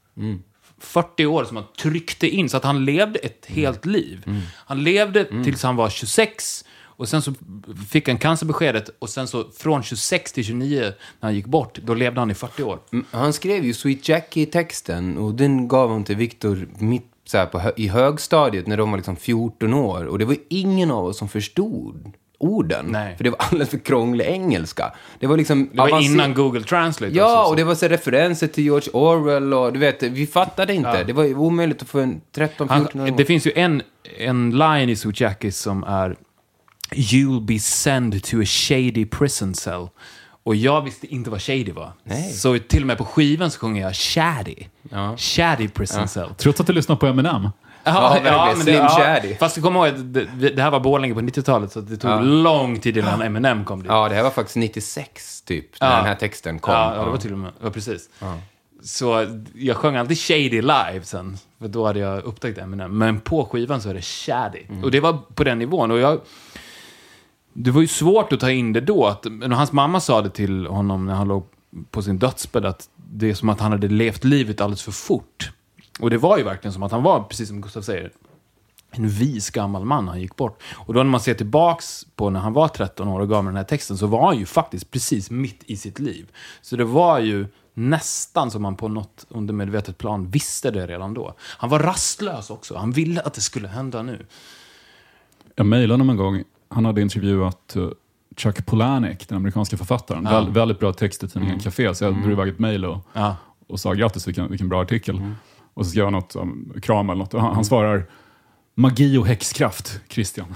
40 år som han tryckte in, så att han levde ett helt liv. Han levde tills han var 26. Och sen så fick han cancerbeskedet och sen så från 26 till 29 när han gick bort, då levde han i 40 år. Han skrev ju Sweet Jackie-texten och den gav han till Victor mitt så här i högstadiet när de var liksom 14 år. Och det var ingen av oss som förstod orden. Nej. För det var alldeles för krånglig engelska. Det var liksom... Det var innan Google Translate. Ja, också, och det var så referenser till George Orwell och du vet, vi fattade inte. Ja. Det var omöjligt att få en 13-14-åring. Det finns ju en line i Sweet Jackie som är "You'll be sent to a shady prison cell." Och jag visste inte vad shady var. Nej. Så till och med på skivan så sjunger jag shady. Ja. Shady prison cell. Trots att du lyssnar på Eminem. Ja, Slim Shady. Fast kom ihåg att det här var Borlänge på 90-talet, så det tog lång tid innan Eminem kom dit. Ja, det här var faktiskt 96 typ, när den här texten kom. Ja, det var till och med, ja, precis. Ja. Så jag sjöng alltid shady live sen, för då hade jag upptäckt Eminem. Men på skivan så är det shady. Och det var på den nivån. Och det var ju svårt att ta in det då. När hans mamma sa det till honom när han låg på sin dödsbädd, att det är som att han hade levt livet alldeles för fort. Och det var ju verkligen som att han var, precis som Gustav säger, en vis gammal man. Han gick bort. Och då när man ser tillbaks på när han var 13 år och gav mig den här texten, så var han ju faktiskt precis mitt i sitt liv. Så det var ju nästan som man på något undermedvetet plan visste det redan då. Han var rastlös också. Han ville att det skulle hända nu. Jag mejlade honom en gång. Han hade intervjuat Chuck Palahniuk, den amerikanska författaren. Väldigt bra text i tidningen Café. Så jag drog iväg ett mejl och sa grattis, vilken bra artikel. Och så skrev han något om kram eller något. Och han svarar: magi och häxkraft, Christian.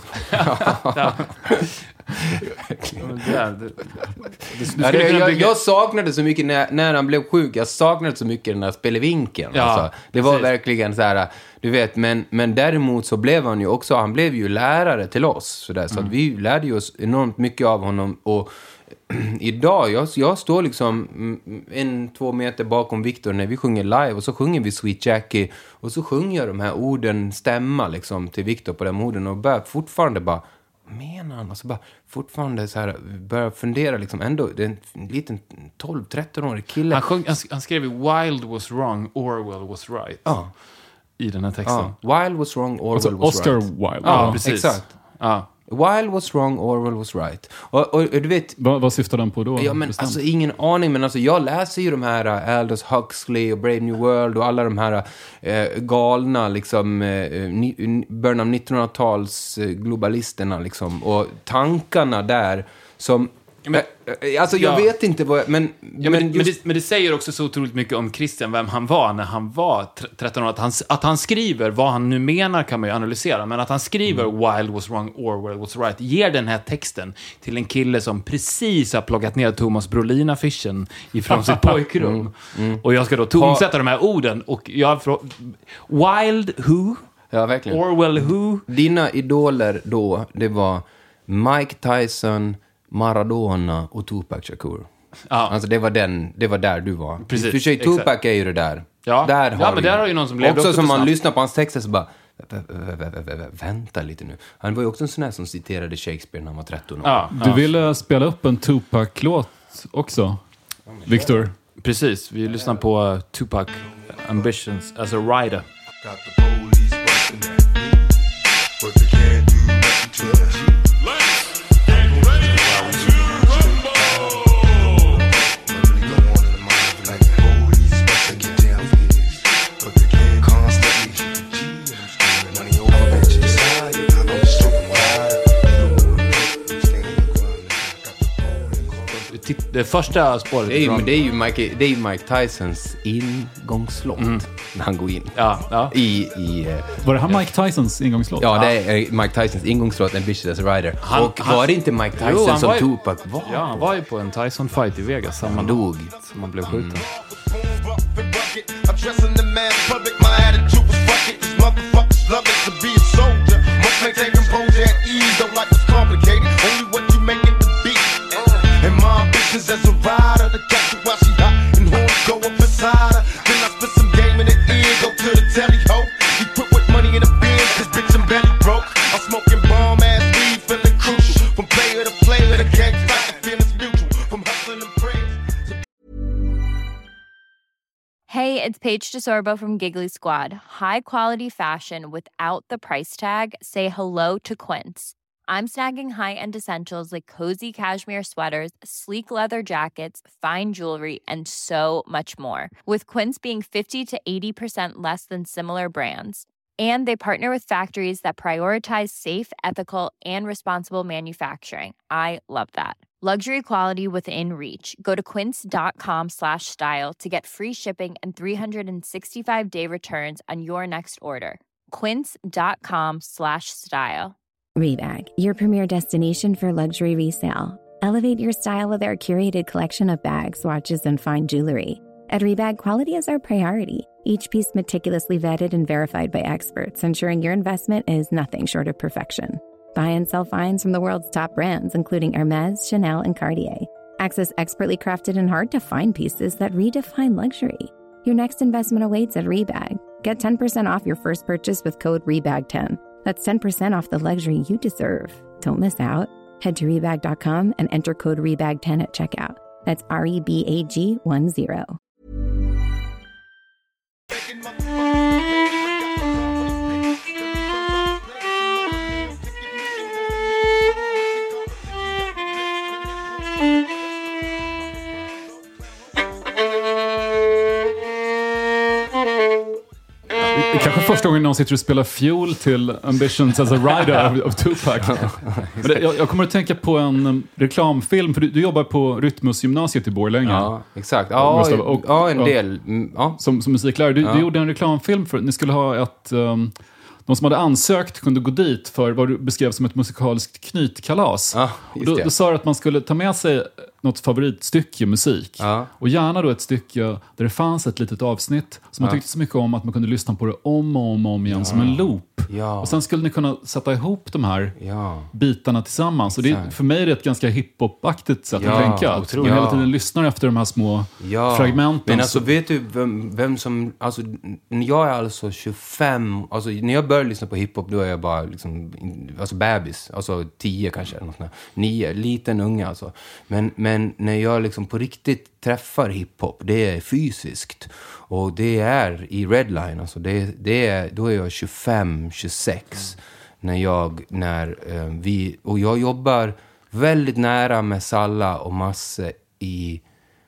Jag saknade så mycket när han blev sjuk. Jag saknade så mycket den där spelevinkeln. Ja, alltså. Det var verkligen så här, du vet, men däremot så blev han ju också, han blev ju lärare till oss. Så att vi lärde ju oss enormt mycket av honom. Och idag, jag står liksom 1-2 meter bakom Victor när vi sjunger live, och så sjunger vi Sweet Jackie, och så sjunger jag de här orden stämma liksom till Victor på de orden, och börjar fortfarande bara, menar han? Alltså bara fortfarande så här, börjar fundera liksom, ändå, det är en liten 12-13-årig kille. Han skrev ju "Wild was wrong, Orwell was right" i den här texten. Wild was wrong, Orwell alltså, was Oscar right. Wilde. Ja, precis. Exakt. Ja. Wild was wrong, Orwell was right. Och du vet... Vad syftar den på då? Ja, men alltså ingen aning, men alltså jag läser ju de här Aldous Huxley och Brave New World och alla de här galna liksom början av 1900-tals globalisterna liksom, och tankarna där som... Alltså jag vet inte vad... Men det säger också så otroligt mycket om Christian, vem han var när han var 13 år. Att han skriver, vad han nu menar kan man ju analysera, men att han skriver "Wild was wrong, Orwell was right" ger den här texten till en kille som precis har plockat ner Thomas Brolin-affischen ifrån sitt pojkrum. Och jag ska då tonsätta de här orden, och jag Wild who? Ja, verkligen. Orwell who? Dina idoler då, det var Mike Tyson, Maradona och Tupac Shakur. Ja. Alltså det var där du var. Precis, för sig Tupac är ju det där. Ja, Där där har ju någon som levde också upp som man snabbt. lyssnar på hans texter så bara vänta lite nu. Han var ju också en sån här som citerade Shakespeare när han var 13 år. Ja, Du ville spela upp en Tupac-låt också, Victor. Precis, vi lyssnar på Tupac Ambitions as a Writer. Got the police busting at me, but they can't do nothing to the G. Det första spåret. Det är ju Mike Tysons ingångslåt när han går in. Ja. Var det här Mike Tysons ingångslåt? Ja, det är Mike Tysons ingångslåt, Ambitious as a Rider. Och var det inte Mike Tyson som Tupac var? Ja, han var ju på en Tyson-fight i Vegas. Han dog. Som han blev skjuten. As a rider, the catch her while she hot and horns go up inside her. Then I spit some game in the ear, go to the telly ho. We put with money in the bins, cause bitch I'm belly broke. I'm smoking bomb ass weed, feeling crucial. From player to player, the gang fight, the feeling's mutual. From hustling and praying. Hey, it's Paige DeSorbo from Giggly Squad. High quality fashion without the price tag. Say hello to Quince. I'm snagging high-end essentials like cozy cashmere sweaters, sleek leather jackets, fine jewelry, and so much more. With Quince being 50 to 80% less than similar brands. And they partner with factories that prioritize safe, ethical, and responsible manufacturing. I love that. Luxury quality within reach. Go to quince.com/style to get free shipping and 365-day returns on your next order. Quince.com/style. Rebag, your premier destination for luxury resale. Elevate your style with our curated collection of bags, watches, and fine jewelry. At Rebag, quality is our priority. Each piece meticulously vetted and verified by experts, ensuring your investment is nothing short of perfection. Buy and sell finds from the world's top brands, including Hermes, Chanel, and Cartier. Access expertly crafted and hard-to-find pieces that redefine luxury. Your next investment awaits at Rebag. Get 10% off your first purchase with code REBAG10. That's 10% off the luxury you deserve. Don't miss out. Head to Rebag.com and enter code REBAG10 at checkout. That's REBAG10. Kanske första gången någon sitter och spelar fiol till Ambitions as a Rider av Tupac. Men jag kommer att tänka på en reklamfilm, för du jobbar på Rytmusgymnasiet i Borlänge. Ja, exakt. Ja, en del. Ja. Som musiklärare. Du gjorde en reklamfilm för att ni skulle ha ett... de som hade ansökt kunde gå dit för vad du beskrev som ett musikaliskt knytkalas. Ja, då sa du att man skulle ta med sig något favoritstycke musik. Ja. Och gärna då ett stycke där det fanns ett litet avsnitt som man tyckte så mycket om att man kunde lyssna på det om och om igen som en loop. Ja. Och sen skulle ni kunna sätta ihop de här bitarna tillsammans. Och det, för mig är det ett ganska hiphop-aktigt sätt att tänka. Att man hela tiden lyssnar efter de här små fragmenten. Men alltså vet du vem som... Alltså, jag är alltså 25... Alltså när jag började lyssna på hiphop då är jag bara liksom... Alltså bebis. Alltså 10 kanske. 9. Liten unga alltså. Men när jag liksom på riktigt träffar hiphop, det är fysiskt. Och det är i Redline, alltså då är jag 25-26 och jag jobbar väldigt nära med Salla och Masse i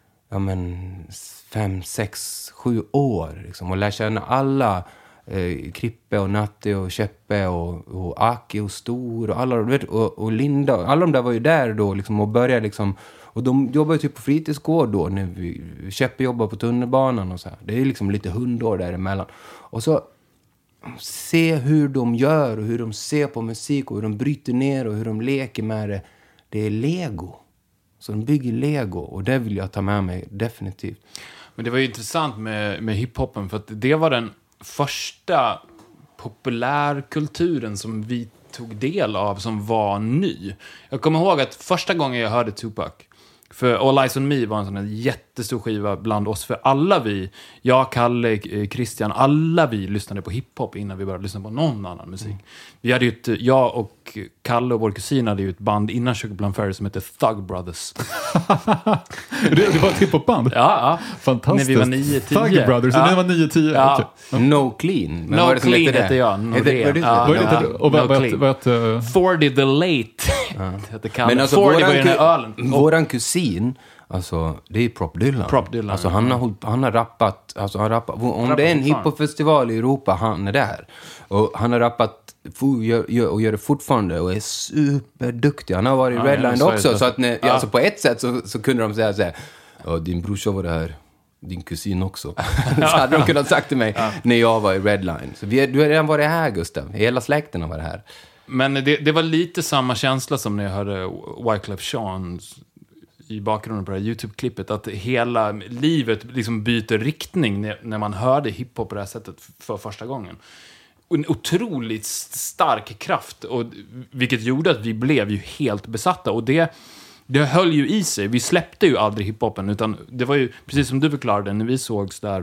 5, 6, 7 år liksom, och lär känna alla Krippe och Natte och Käppe och Aki och Stor och alla, vet, och Linda, alla de där var ju där då liksom, och började liksom. Och de jobbar ju typ på fritidsgård då, när Käppe jobbar på tunnelbanan och så här. Det är liksom lite hundår däremellan. Och så se hur de gör och hur de ser på musik och hur de bryter ner och hur de leker med det. Det är Lego. Så de bygger Lego och det vill jag ta med mig definitivt. Men det var ju intressant med hiphopen för att det var den första populärkulturen som vi tog del av som var ny. Jag kommer ihåg att första gången jag hörde Tupac, för All Eyes on Me var en sån här jättestor skiva bland oss, för alla vi, jag, Kalle, Christian, alla vi lyssnade på hiphop innan vi började lyssna på någon annan musik. Vi hade ju jag och Kalle och vår kusin hade ju ett band innan Sugar Plum Fairy som hette Thug Brothers. Det var ett hiphopband? Ja. Fantastiskt. När vi var 9-10. Thug Brothers, när vi var 9-10. Ja. Okay. No Clean. Men No Clean hette jag. Vad 40 the Late. Men alltså våran kusin, alltså det är Prop Dylan. Alltså han har rappat, alltså han rappar, om det är en hiphopfestival i Europa, han är där. Och han har rappat och gör det fortfarande och är superduktig. Han har varit i Redline också, så att alltså på ett sätt så kunde de säga så här: ja, din brorsa var det här, din kusin också. Så hade de kunnat sagt till mig när jag var i Redline. Så du har redan varit här, Gustav. Hela släkten har varit här. Men det var lite samma känsla som när jag hörde Wyclef Jean i bakgrunden på det här YouTube-klippet, att hela livet liksom byter riktning när man hörde hiphop på det här sättet för första gången. En otroligt stark kraft, och vilket gjorde att vi blev ju helt besatta, och det höll ju i sig. Vi släppte ju aldrig hiphopen, utan det var ju precis som du förklarade när vi sågs där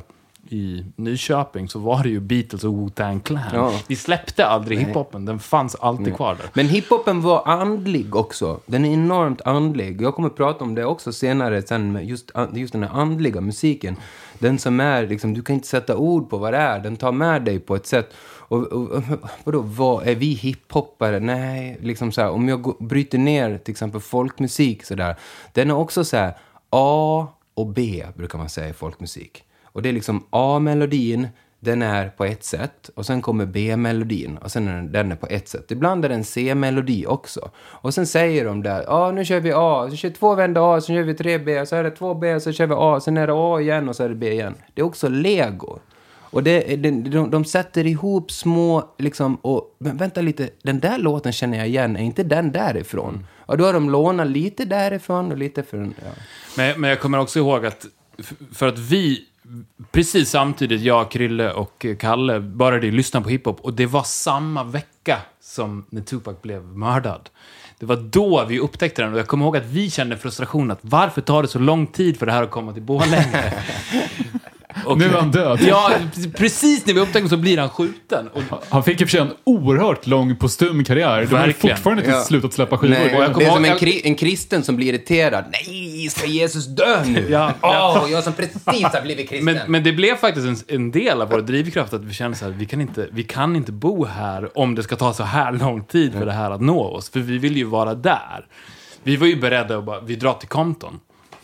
i Nyköping så var det ju Beatles och Wu-Tang Clan. Ja. Vi släppte aldrig hiphopen, den fanns alltid kvar där. Men hiphopen var andlig också. Den är enormt andlig. Jag kommer att prata om det också senare, sen med just den här andliga musiken. Den som är, liksom, du kan inte sätta ord på vad det är. Den tar med dig på ett sätt. Och vadå, vad är vi hiphoppare? Nej, liksom så här, om jag bryter ner till exempel folkmusik så där. Den är också så här A och B brukar man säga i folkmusik. Och det är liksom A-melodin, den är på ett sätt. Och sen kommer B-melodin. Och sen är den är på ett sätt. Ibland är det en C-melodi också. Och sen säger de där, nu kör vi A. Så kör 2 vända A, så kör vi 3B. Så är det 2B, så kör vi A. Sen är det A igen och så är det B igen. Det är också Lego. Och de sätter ihop små, liksom, och vänta lite, den där låten känner jag igen, är inte den därifrån? Och då har de lånat lite därifrån och lite från, ja. Men jag kommer också ihåg att, för att vi, precis samtidigt, jag, Krille och Kalle började lyssna på hiphop, och det var samma vecka som när Tupac blev mördad. Det var då vi upptäckte den, och jag kommer ihåg att vi kände frustration att varför tar det så lång tid för det här att komma till Borlänge? Och nu är han död. Ja, precis när vi upptäckte så blir han skjuten. Och han fick ju för sig en oerhört lång postum karriär. De har fortfarande inte slutat släppa skivor. Nej, det är som en kristen som blir irriterad. Nej, ska Jesus dö nu? Jag som precis har blivit kristen. Men det blev faktiskt en del av vår drivkraft att vi kände så här, vi kan inte bo här om det ska ta så här lång tid för det här att nå oss. För vi vill ju vara där. Vi var ju beredda att vi drar till Compton.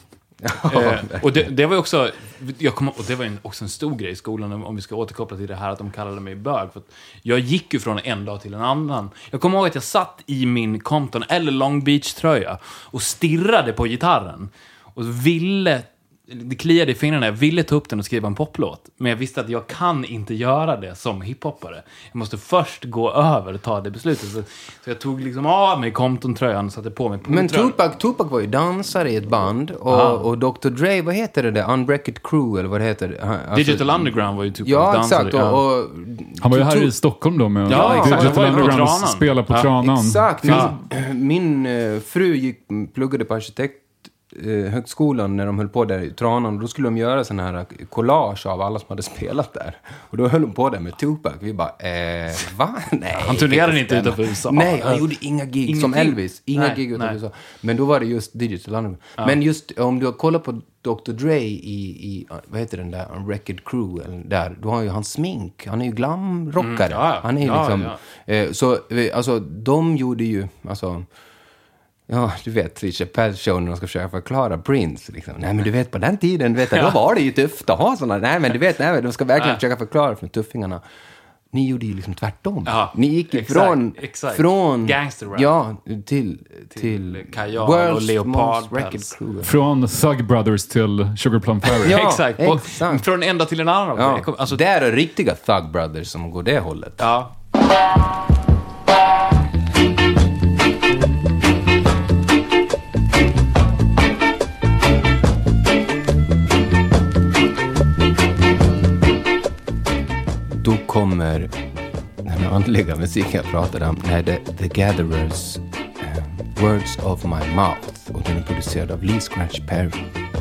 Och det var ju också, och det var också en stor grej i skolan, om vi ska återkoppla till det här att de kallade mig bög, för att jag gick ju från en dag till en annan. Jag kommer ihåg att jag satt i min Compton eller Long Beach tröja och stirrade på gitarren och det kliade i fingrarna. Jag ville ta upp den och skriva en poplåt, men jag visste att jag kan inte göra det som hiphoppare. Jag måste först gå över och ta det beslutet. Så jag tog liksom av mig Compton-tröjan och satte på mig Men Tupac var ju dansare i ett band. Och Dr. Dre, vad heter det där? Unbreaked Crew, eller vad det heter? Alltså, Digital Underground var ju Tupac dansare. Exakt. Och han var ju här i Stockholm då med Digital Underground och spelade på Tranan. Exakt. Min fru pluggade på högskolan när de höll på där i Tranan, och då skulle de göra sån här collage av alla som hade spelat där, och då höll de på där med Tupac. Vi bara, va? Nej. Han turnerade inte utanför USA. Nej, han gjorde inga gig som Elvis. Gig utanför USA. Men då var det just Digital Underground. Men just om du kollar på Dr. Dre i vad heter den där, Record Crew eller där, då har ju han smink. Han är ju glamrockare. Han är liksom så alltså de gjorde ju alltså. Ja, du vet, Richard Chappelle show när de ska försöka förklara Prince. Liksom. Nej, men du vet, på den tiden, då var det ju tufft att ha sådana. Nej, men du vet, de ska verkligen försöka förklara för tuffingarna. Ni gjorde ju liksom tvärtom. Ja, ni gick från gangsterrap. Ja, till Kajal och Leopard. Från Thug Brothers till Sugar Plum Fairy. Ja, exakt. Från en dag till en annan. Ja. Alltså, det är riktiga Thug Brothers som går det hållet. Ja. Då kommer den andliga musiken jag pratade om. Nej, The Gatherers, Words of My Mouth. Och den är producerad av Lee Scratch Perry.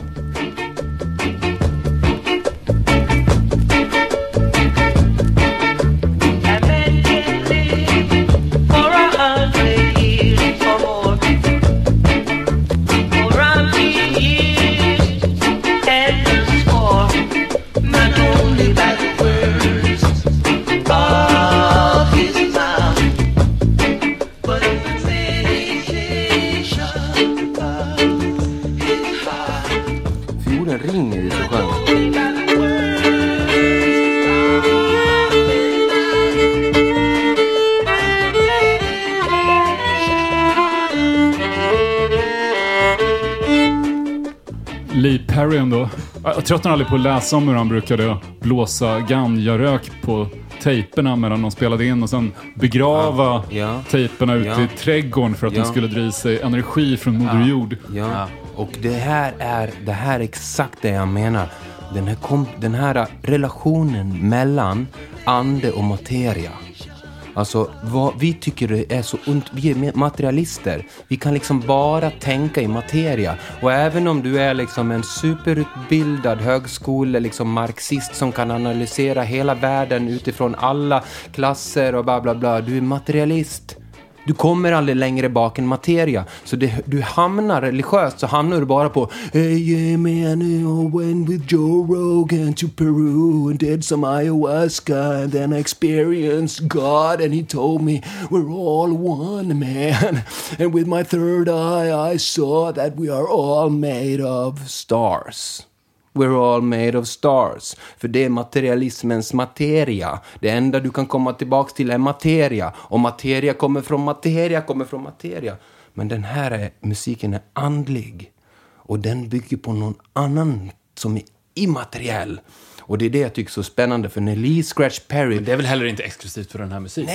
Lee Perry ändå. Jag tröttnar aldrig på att läsa om hur han brukade blåsa ganjarök på tejperna medan de spelade in och sen begrava tejperna ute i trädgården för att de skulle dra i sig energi från Moder Jord. Ja. Och det här är exakt det jag menar. Den här relationen mellan ande och materia. Alltså, vi tycker det är så vi är materialister. Vi kan liksom bara tänka i materia. Och även om du är liksom en superutbildad högskole, liksom marxist som kan analysera hela världen utifrån alla klasser och bla bla bla. Du är materialist. Du kommer aldrig längre bak än materia. Så du hamnar religiöst, så hamnar du bara på yeah man, I went with Joe Rogan to Peru and did some ayahuasca and then I experienced God and he told me we're all one, man. And with my third eye I saw that we are all made of stars. We're all made of stars. För det är materialismens materia. Det enda du kan komma tillbaka till är materia. Och materia kommer från materia. Men den här musiken är andlig. Och den bygger på någon annan som är immateriell. Och det är det jag tycker är så spännande. För när Lee Scratch Perry... Men det är väl heller inte exklusivt för den här musiken?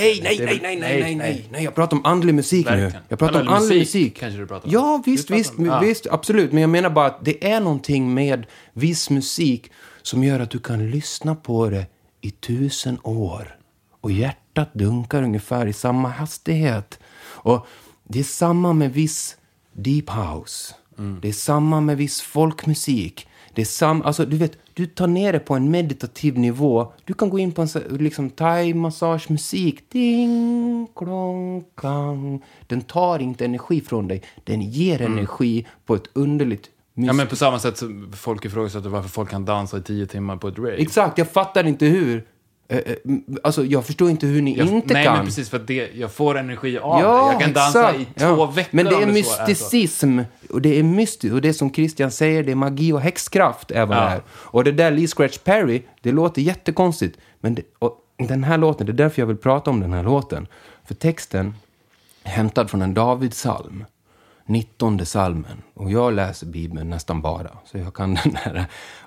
Nej. Jag pratar om andlig musik nu. Jag pratar om andlig musik. Kanske du pratar om. Ja, visst, absolut. Men jag menar bara att det är någonting med viss musik som gör att du kan lyssna på det i 1000 år. Och hjärtat dunkar ungefär i samma hastighet. Och det är samma med viss deep house. Det är samma med viss folkmusik. Det är samma, alltså du vet, du tar ner det på en meditativ nivå. Du kan gå in på en liksom thai-massagemusik. Ding, klong, klang. Den tar inte energi från dig. Den ger energi på ett underligt... Ja, men på samma sätt som folk ifrågasätter varför folk kan dansa i 10 timmar på ett rave. Exakt, jag fattar inte hur. Alltså, jag förstår inte hur ni inte kan. Nej, men precis för att jag får energi av det. Jag kan dansa i 2 veckor. Men det är mysticism. Och det är mystiskt. Och det som Christian säger, det är magi och häxkraft. Är vad det är. Och det där Lee Scratch Perry, det låter jättekonstigt. Men den här låten, det är därför jag vill prata om den här låten. För texten är hämtad från en Davidsalm. 19:e salmen. Och jag läser Bibeln nästan bara. Så jag kan den här.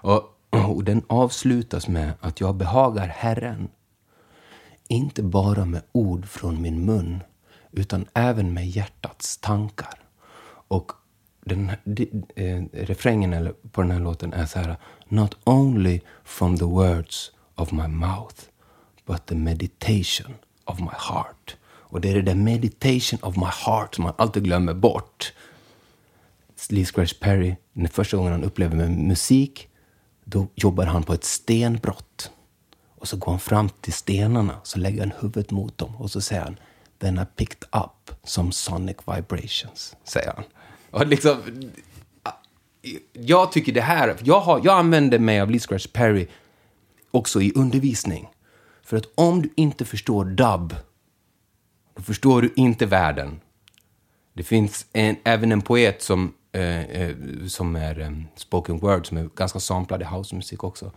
Och den avslutas med att jag behagar Herren. Inte bara med ord från min mun, utan även med hjärtats tankar. Och refrängen på den här låten är så här: not only from the words of my mouth, but the meditation of my heart. Och det är det där meditation of my heart som man alltid glömmer bort. Lee Scratch Perry, den första gången han upplever med musik, då jobbar han på ett stenbrott. Och så går han fram till stenarna, så lägger han huvudet mot dem och så säger han: then I picked up some sonic vibrations, säger han. Och liksom, jag tycker det här, jag använder mig av Lee Scratch Perry också i undervisning. För att om du inte förstår dub, då förstår du inte världen. Det finns även en poet som är spoken word, som är ganska samplad i housemusik också,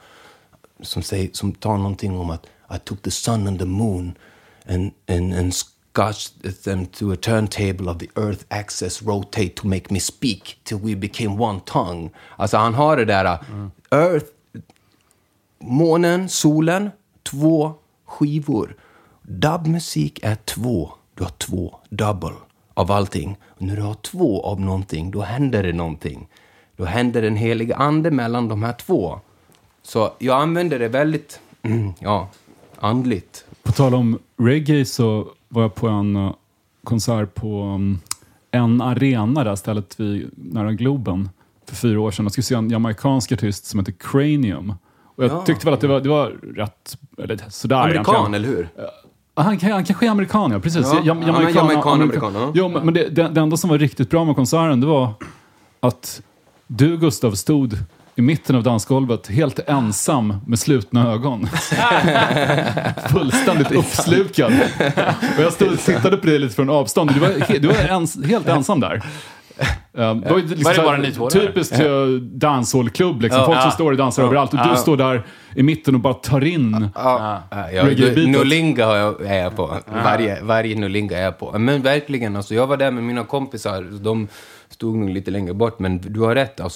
som tar någonting om att I took the sun and the moon and scotched them to a turntable of the earth axis rotate to make me speak till we became one tongue. Alltså han har det där earth, månen, solen, 2 skivor. Dubmusik är 2. Du har 2 double av allting. Och när du har 2 av någonting, då händer det någonting. Då händer en helig ande mellan de här 2. Så jag använder det väldigt andligt. På tal om reggae så var jag på en konsert på en arena där stället nära Globen för 4 år sedan. Jag skulle se en jamaikansk artist som heter Cranium. Och jag tyckte väl att det var rätt sådär. Amerikan, eller hur? Han kanske är amerikan, ja, precis. Jamaikan. Jo, men det enda som var riktigt bra med konserten, det var att du, Gustav, stod i mitten av dansgolvet helt ensam med slutna ögon. Fullständigt uppslukad. Och jag stod och tittade på dig lite från avstånd. Du var helt ensam där. Det var liksom det bara ni två typiskt dancehall-klubb liksom. Folk som står och dansar överallt. Och du står där i mitten och bara tar in Nolinga är jag på. Varje Nolinga är jag på. Men verkligen, alltså, jag var där med mina kompisar. De stod nog lite längre bort. Men du har rätt, alltså,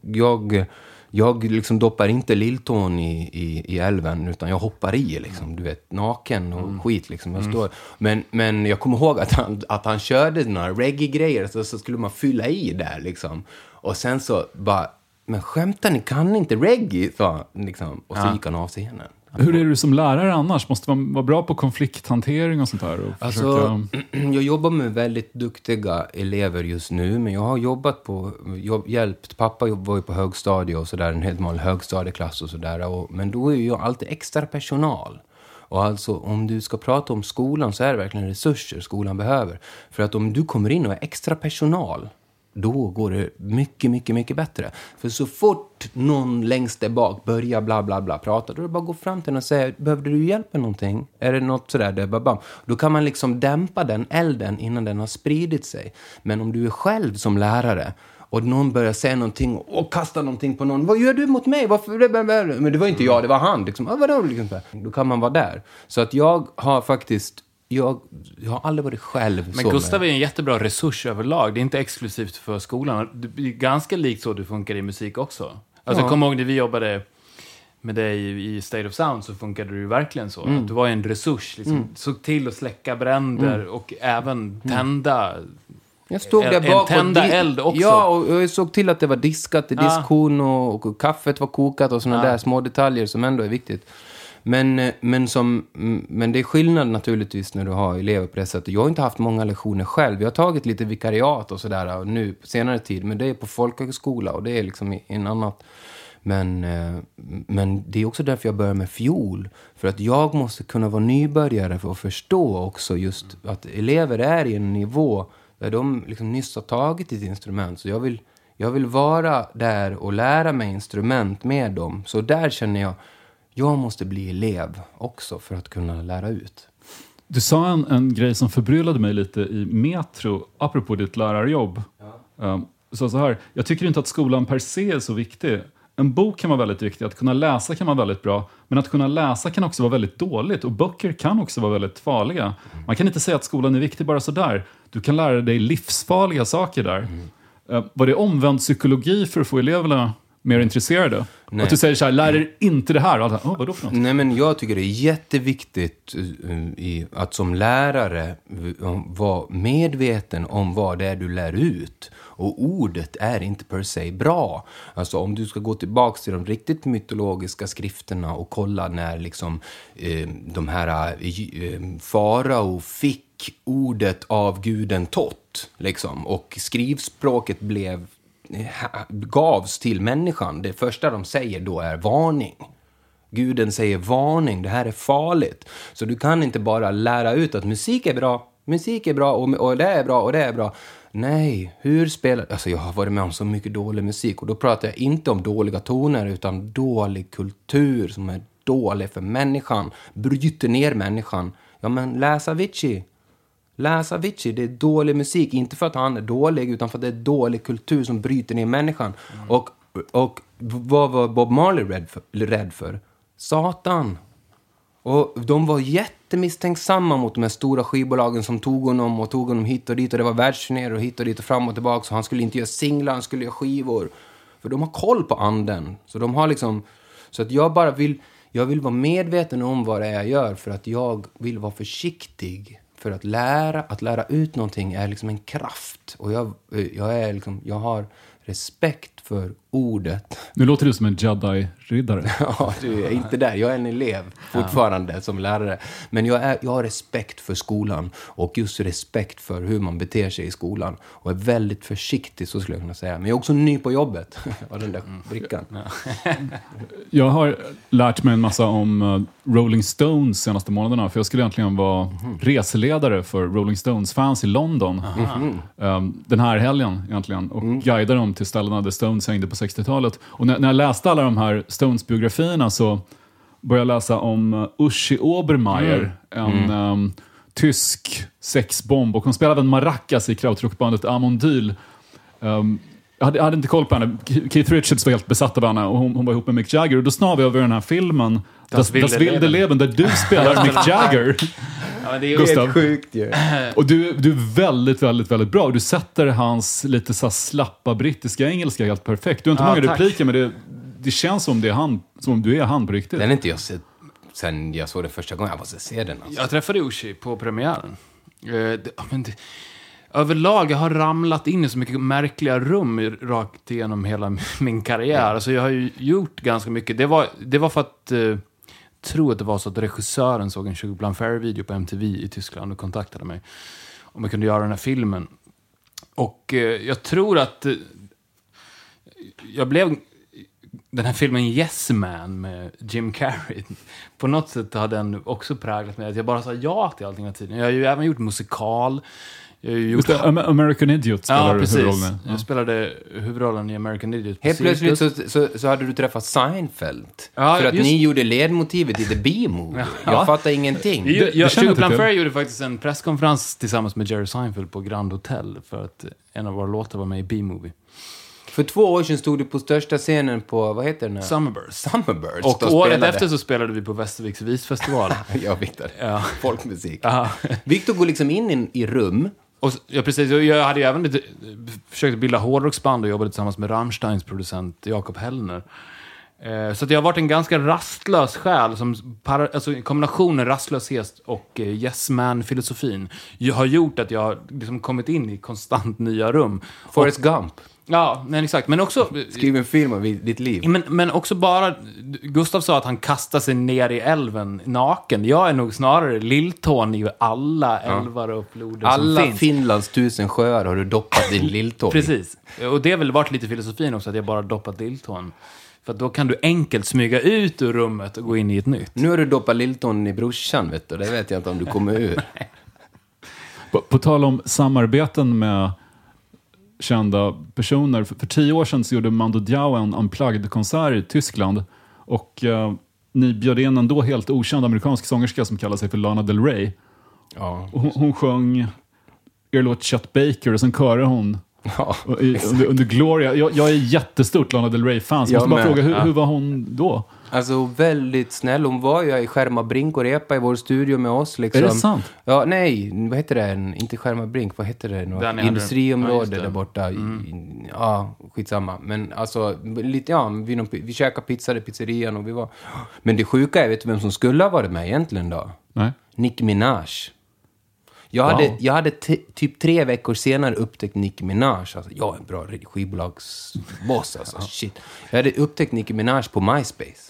jag liksom doppar inte lilltån i älven, utan jag hoppar i liksom, du vet, naken och skit liksom. Jag står, men jag kommer ihåg att han körde några reggae-grejer, så skulle man fylla i där liksom. Och sen så bara, men skämtar ni, kan inte reggae? Så, liksom. Och så gick han av scenen. Hur är du som lärare annars? Måste man vara bra på konflikthantering och sånt här? Och alltså, jag jobbar med väldigt duktiga elever just nu, men jag har hjälpt, pappa var ju på högstadie och sådär, en helt vanlig högstadieklass och sådär, men då är ju jag alltid extra personal. Och alltså om du ska prata om skolan så är det verkligen resurser skolan behöver. För att om du kommer in och är extra personal, då går det mycket, mycket, mycket bättre. För så fort någon längst där bak börjar bla bla bla prata, då är det bara att gå fram till den och säga, behövde du hjälp med någonting? Är det något sådär? Det bam. Då kan man liksom dämpa den elden innan den har spridit sig. Men om du är själv som lärare och någon börjar säga någonting och kasta någonting på någon, vad gör du mot mig? Varför? Men det var inte jag, det var han. Liksom. Vadå? Liksom. Då kan man vara där. Så att jag har faktiskt... Jag har aldrig varit själv. Men Gustav är en jättebra resurs överlag. Det är inte exklusivt för skolan. Det är ganska likt så du funkar i musik också. Alltså jag kommer ihåg när vi jobbade med dig i State of Sound, så funkade det ju verkligen så. Att du var en resurs. Liksom, såg till att släcka bränder och även tända... Jag stod där bak tända eld också. Ja, och jag såg till att det var diskat i diskhon och kaffet var kokat och såna där små detaljer som ändå är viktigt. Men det är skillnad naturligtvis när du har elever på det sättet. Jag har inte haft många lektioner själv. Jag har tagit lite vikariat och sådär nu på senare tid. Men det är på folkhögskola och det är liksom en annat. Men det är också därför jag börjar med fiol. För att jag måste kunna vara nybörjare för att förstå också just att elever är i en nivå där de liksom nyss har tagit ett instrument. Så jag vill vara där och lära mig instrument med dem. Så där känner jag måste bli elev också för att kunna lära ut. Du sa en grej som förbryllade mig lite i Metro, apropå ditt lärarjobb. Så här, jag tycker inte att skolan per se är så viktig. En bok kan vara väldigt viktig, att kunna läsa kan vara väldigt bra. Men att kunna läsa kan också vara väldigt dåligt. Och böcker kan också vara väldigt farliga. Man kan inte säga att skolan är viktig bara så där. Du kan lära dig livsfarliga saker där. Var det omvänd psykologi för att få eleverna mer intresserade? Nej. Att du säger så här, lär er inte det här. Vadå för något? Nej, men jag tycker det är jätteviktigt att som lärare vara medveten om vad det är du lär ut. Och ordet är inte per se bra. Alltså om du ska gå tillbaka till de riktigt mytologiska skrifterna och kolla när liksom de här farao fick ordet av guden Tot liksom, och skrivspråket gavs till människan. Det första de säger då är varning. Guden säger varning, det här är farligt. Så du kan inte bara lära ut att musik är bra och det är bra och det är bra. Nej, hur spelar... Alltså jag har varit med om så mycket dålig musik och då pratar jag inte om dåliga toner utan dålig kultur som är dålig för människan, bryter ner människan. Ja, men läs Avicii, det är dålig musik, inte för att han är dålig utan för att det är dålig kultur som bryter ner människan. Och vad var Bob Marley rädd för? Satan. Och de var jättemisstänksamma mot de här stora skivbolagen som tog honom hit och dit, och det var världsturnéer och hit och dit och fram och tillbaka, så han skulle inte göra singlar, han skulle göra skivor. För de har koll på anden. Så de har liksom, så att jag vill vara medveten om vad det är jag gör, för att jag vill vara försiktig. För att lära ut någonting är liksom en kraft. Och jag har respekt för ordet. Nu låter du som en Jedi-riddare. Ja, du är inte där. Jag är en elev fortfarande som lärare. Men jag har respekt för skolan. Och just respekt för hur man beter sig i skolan. Och är väldigt försiktig, så skulle jag kunna säga. Men jag är också ny på jobbet. Av den där brickan. Jag har lärt mig en massa om Rolling Stones senaste månaderna. För jag skulle egentligen vara reseledare för Rolling Stones-fans i London. Den här helgen egentligen. Och guida dem till ställena där Stones hängde på 60-talet. Och när jag läste alla de här Stones-biografierna så började jag läsa om Uschi Obermeier, en tysk sexbomb. Och hon spelade en maracas i krautrockbandet Amondyl. Jag hade inte koll på henne. Keith Richards var helt besatt av henne och hon var ihop med Mick Jagger. Och då snabbade jag över den här filmen Das wilde Leben, där du spelar Mick Jagger. Ja, det är Gustav. Helt sjukt ju. Och du är väldigt, väldigt, väldigt bra. Du sätter hans lite så slappa brittiska engelska helt perfekt. Du har inte många repliker, men det känns som det är han, som om du är han på riktigt. Den är inte jag sett sen jag såg den första gången. Jag måste se den. Alltså. Jag träffade Uschi på premiären. Överlag, jag har ramlat in i så mycket märkliga rum rakt igenom hela min karriär. Alltså jag har ju gjort ganska mycket. Det var för att tror att det var så att regissören såg en Sugar Plum Fairy-video på MTV i Tyskland och kontaktade mig om jag kunde göra den här filmen. Och jag tror att jag blev... Den här filmen Yes Man med Jim Carrey, på något sätt har den också präglat mig. Att jag bara sa ja till allting hela tiden. Jag har ju även gjort musikal. Jag har gjort... American Idiot spelar huvudrollen med. Jag spelade huvudrollen i American Idiot. Helt plötsligt så hade du träffat Seinfeld. För att ni gjorde ledmotivet i The B-movie. Jag fattar ingenting. Sugar Plum Fairy gjorde faktiskt en presskonferens tillsammans med Jerry Seinfeld på Grand Hotel för att en av våra låtar var med i B-movie. För 2 år sedan stod du på största scenen på, vad heter den här? Summerburst. Och året efter så spelade vi på Västerviks visfestival. Ja, Victor. Ja. Folkmusik. Victor går liksom in i rum. Och, ja, precis. Jag hade ju även försökt bilda hårdrocksband och jobbade tillsammans med Rammsteins producent Jakob Hellner. Så att jag har varit en ganska rastlös själ som alltså kombinationen rastlöshet och yes man-filosofin har gjort att jag har liksom kommit in i konstant nya rum. Forrest Gump. Ja, men exakt. Men också... Skriv en film om ditt liv. Men också bara... Gustav sa att han kastar sig ner i älven naken. Jag är nog snarare lilltån i alla älvar och floder som finns. Alla Finlands 1000 sjöar har du doppat din lilltån. Precis. Och det har väl varit lite filosofin också, att jag bara doppat lilltån. För då kan du enkelt smyga ut ur rummet och gå in i ett nytt. Nu har du doppat lilltån i brorsan, vet du. Det vet jag inte om du kommer ur. På tal om samarbeten med kända personer. För 10 år sedan så gjorde Mando Diao en unplugged-konsert i Tyskland. Och ni bjöd in en då helt okänd amerikansk sångerska som kallar sig för Lana Del Rey. Ja. Och hon sjöng er låt Chet Baker och sen körade hon under Gloria. Jag är jättestort Lana Del Rey-fan. Så jag måste bara fråga, hur var hon då? Alltså väldigt snäll. Hon var ju i Skärma Brink och repa i vår studio med oss. Liksom. Är det sant? Ja, nej. Vad heter det? Inte Skärma Brink. Vad heter det? Industriområde där borta. Ja, skitsamma. Men alltså, lite, vi käkade pizza i pizzerian och vi var... Men det sjuka är, vet du vem som skulle ha varit med egentligen då? Nej. Nicki Minaj. Jag hade typ 3 veckor senare upptäckt Nicki Minaj. Alltså, jag är en bra skivbolagsboss. Alltså, shit. Jag hade upptäckt Nicki Minaj på MySpace.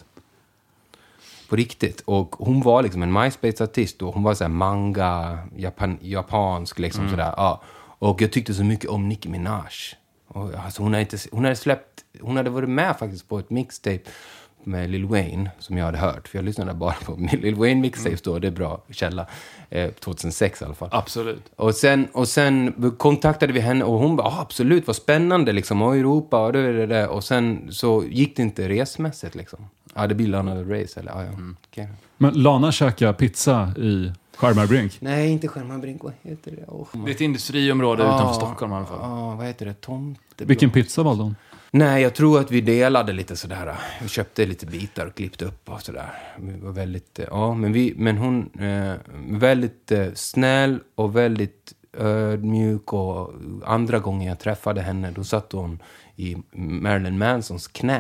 På riktigt. Och hon var liksom en MySpace-artist. Och hon var så här manga, japansk liksom sådär. Ja. Och jag tyckte så mycket om Nicki Minaj. Och, alltså, hon hade varit med faktiskt på ett mixtape med Lil Wayne som jag hade hört. För jag lyssnade bara på Lil Wayne mixtapes då. Det är bra källa. 2006 i alla fall. Absolut. Och sen kontaktade vi henne och hon bara, absolut, vad spännande liksom. Och Europa och det. Och sen så gick det inte resmässigt liksom. Ja, det blir Lana Del Rey eller okay. Men Lana käkar pizza i Skärmarbrink? Nej, inte Skärmarbrink. Vad heter det? Det är ett industriområde utanför Stockholm i alla fall. Vad heter det? Tomte. Vilken pizza valde hon? Nej, jag tror att vi delade lite sådär. Vi köpte lite bitar och klippte upp och sådär. Vi var väldigt, men hon väldigt snäll och väldigt ödmjuk. Och andra gången jag träffade henne, då satt hon i Marilyn Mansons knä.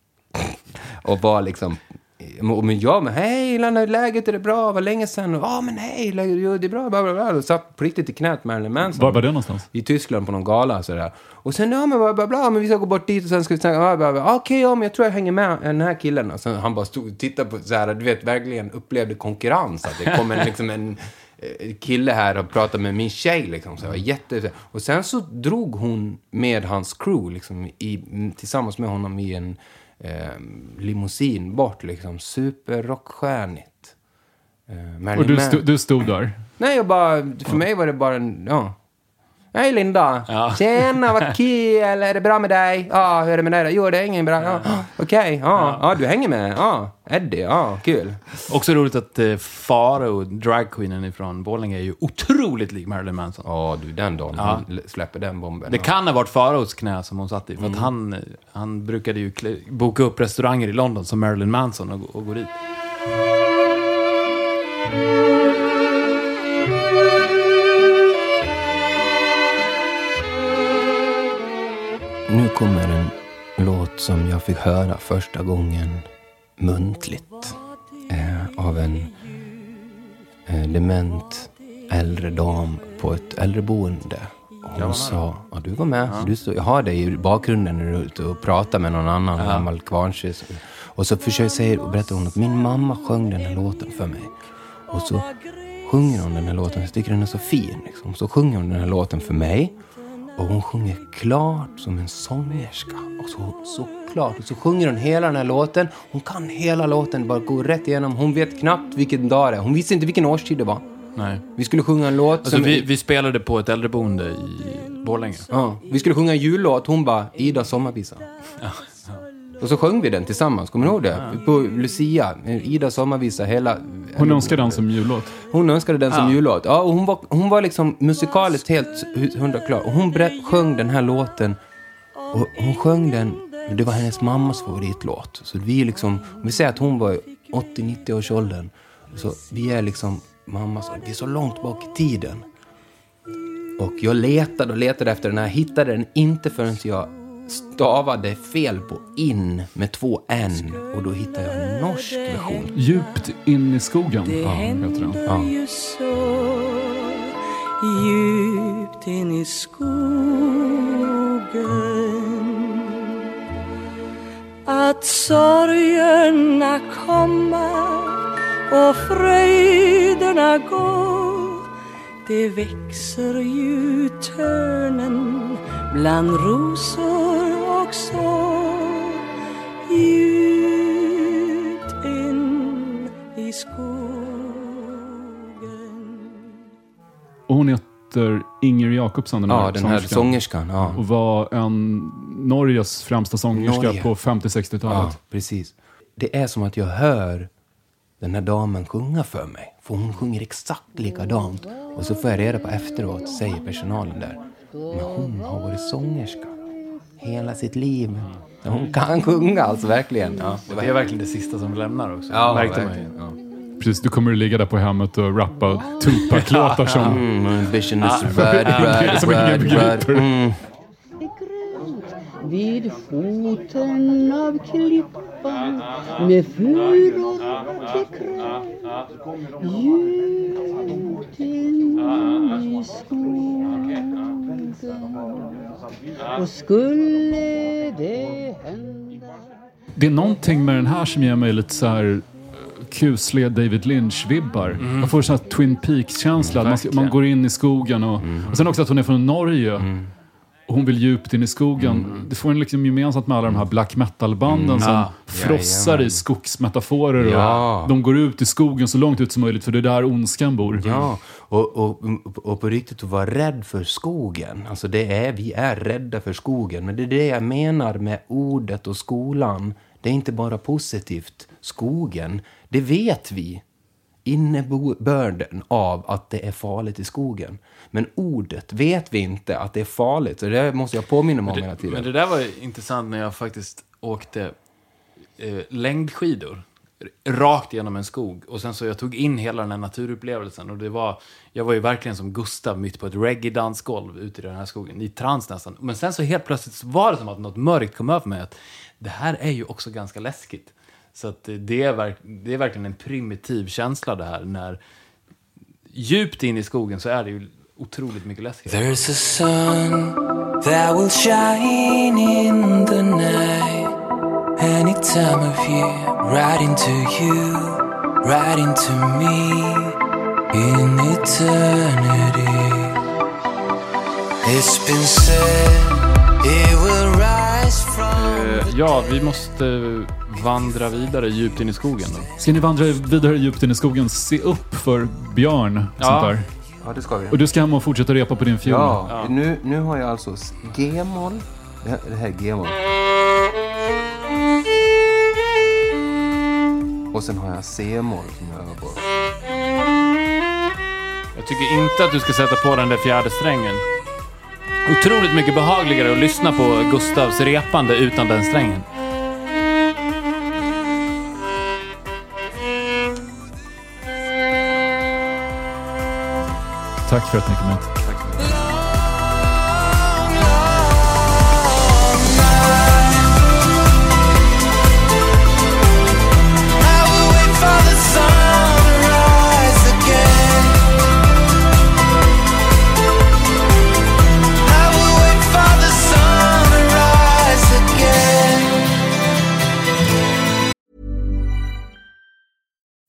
Och var liksom... Men hej Lana, läget är det bra? Vad länge sedan? Men hej, det är bra. Bla, bla, bla. Och satt på riktigt i knät med Marilyn Manson. Var var det någonstans? I Tyskland på någon gala sådär. Och sen, men vi ska gå bort dit och sen ska vi snacka. Okej, men jag tror jag hänger med den här killen. Och sen han bara stod och tittade på såhär, du vet, verkligen upplevde konkurrens. Att det kom en kille här och pratade med min tjej liksom. Så var och sen så drog hon med hans crew liksom, tillsammans med honom i en limousin bort liksom, superrockstjärnigt. Och du stod där? Nej, för mig var det bara hej Linda, tjena, vad kul, är det bra med dig? Ja, hur är det med dig då? Jo, det är ingen bra. Okej, du hänger med. Eddie, kul. Också roligt att Faro, dragqueenen ifrån Borlänge, är ju otroligt lik Marilyn Manson. Ja, den dagen han släpper den bomben. Det kan ha varit Faros knä som hon satt i, för att han brukade ju boka upp restauranger i London som Marilyn Manson och gå dit. Nu kommer en låt som jag fick höra första gången muntligt av en dement äldre dam på ett äldreboende. Hon sa, du var med. Du stod, jag har dig i bakgrunden när du är ute och pratar med någon annan gammal kvarnsyster. Och så berättar hon att min mamma sjöng den här låten för mig. Och så sjunger hon den här låten. Jag tycker den är så fin. Liksom. Så sjunger hon den här låten för mig. Och hon sjunger klart som en sångerska. Och så klart. Och så sjunger hon hela den här låten. Hon kan hela låten. Bara gå rätt igenom. Hon vet knappt vilken dag det är. Hon visste inte vilken årstid det var. Nej. Vi skulle sjunga en låt. Alltså vi spelade på ett äldreboende i Borlänge. Ja, vi skulle sjunga en jullåt. Hon bara, Ida sommarvisa. Ja. Och så sjöng vi den tillsammans. Kommer du ihåg det? Ja. På Lucia. Ida sommarvisa hela... Hon önskade den som jullåt. Hon önskade den som jullåt. Ja, och hon var liksom musikaliskt helt 100 klar. Och hon sjöng den här låten. Och hon sjöng den... Det var hennes mammas favoritlåt. Så vi liksom... Vi säger att hon var 80-90 års åldern. Så vi är liksom... Mammas... Vi är så långt bak i tiden. Och jag letade efter den här. Hittade den inte förrän jag stavade fel på in med 2 N. Och då hittade jag en norsk version. Djupt in i skogen. Det händer ju så. Djupt in i skogen. Att sorgerna kommer och fröjderna går. Det växer ju törnen bland rosor och så. Djupt in i skogen. Och hon heter Inger Jakobsson, den här sångerskan. Ja. Och var en Norges främsta sångerska på 50-60-talet. Ja, precis. Det är som att jag hör den här damen sjunga för mig. För hon sjunger exakt likadant. Och så får jag reda på efteråt, säger personalen där. Men hon har varit sångerska hela sitt liv. Hon kan sjunga alltså, verkligen. Ja, det är verkligen det sista som lämnar också. Ja, märkte verkligen. Ja. Precis, du kommer att ligga där på hemmet och rappa Tupac-låtar som... Ambition is ride. Vid foten av klippan med furor till krön, djupt in i skogen. Och skulle det hända... Det är någonting med den här som ger mig lite så här kusliga David Lynch-vibbar. Man får sån här Twin Peaks-känsla. Man går in i skogen och sen också att hon är från Norge. Och hon vill djupt in i skogen. Det får en liksom gemensamt med alla de här black metal-banden som frossar i skogsmetaforer. Och de går ut i skogen så långt ut som möjligt, för det är där ondskan bor. Ja, och på riktigt att vara rädd för skogen. Alltså vi är rädda för skogen. Men det är det jag menar med ordet och skolan. Det är inte bara positivt. Skogen, det vet vi. Innebörden av att det är farligt i skogen. Men ordet vet vi inte att det är farligt. Så det måste jag påminna om hela tiden. Men det där var intressant när jag faktiskt åkte längdskidor rakt genom en skog. Och sen så jag tog in hela den här naturupplevelsen. Och jag var ju verkligen som Gustav mitt på ett reggae-dansgolv ute i den här skogen. I trans nästan. Men sen så helt plötsligt så var det som att något mörkt kom över mig. Att det här är ju också ganska läskigt. Så att det är verkligen en primitiv känsla det här. När djupt in i skogen så är det ju otroligt mycket läskigt. There's a sun that will shine in the night, any time of year, right into you, right into me, in eternity. It's been said it will rise from Ja, vi måste vandra vidare djupt in i skogen då. Ska ni vandra vidare djupt in i skogen? Se upp för björn och sånt där. Ja, det ska vi. Och du ska hem och fortsätta repa på din fiol. Ja. Nu har jag alltså G-moll. Det här är G-moll. Och sen har jag C-moll som jag övar på. Jag tycker inte att du ska sätta på den där fjärde strängen. Otroligt mycket behagligare att lyssna på Gustavs repande utan den strängen. Tack för att ni kom hit.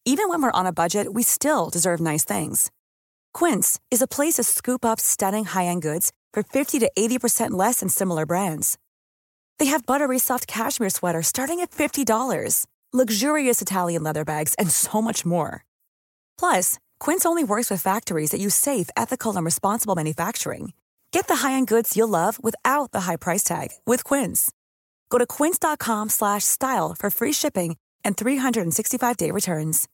Even when we're on a budget, we still deserve nice things. Quince is a place to scoop up stunning high-end goods for 50 to 80% less than similar brands. They have buttery soft cashmere sweaters starting at $50, luxurious Italian leather bags, and so much more. Plus, Quince only works with factories that use safe, ethical, and responsible manufacturing. Get the high-end goods you'll love without the high price tag with Quince. Go to quince.com/style for free shipping and 365-day returns.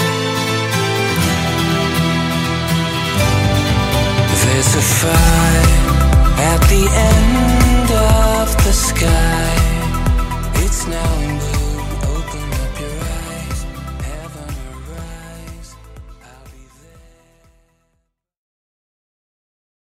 There's a fire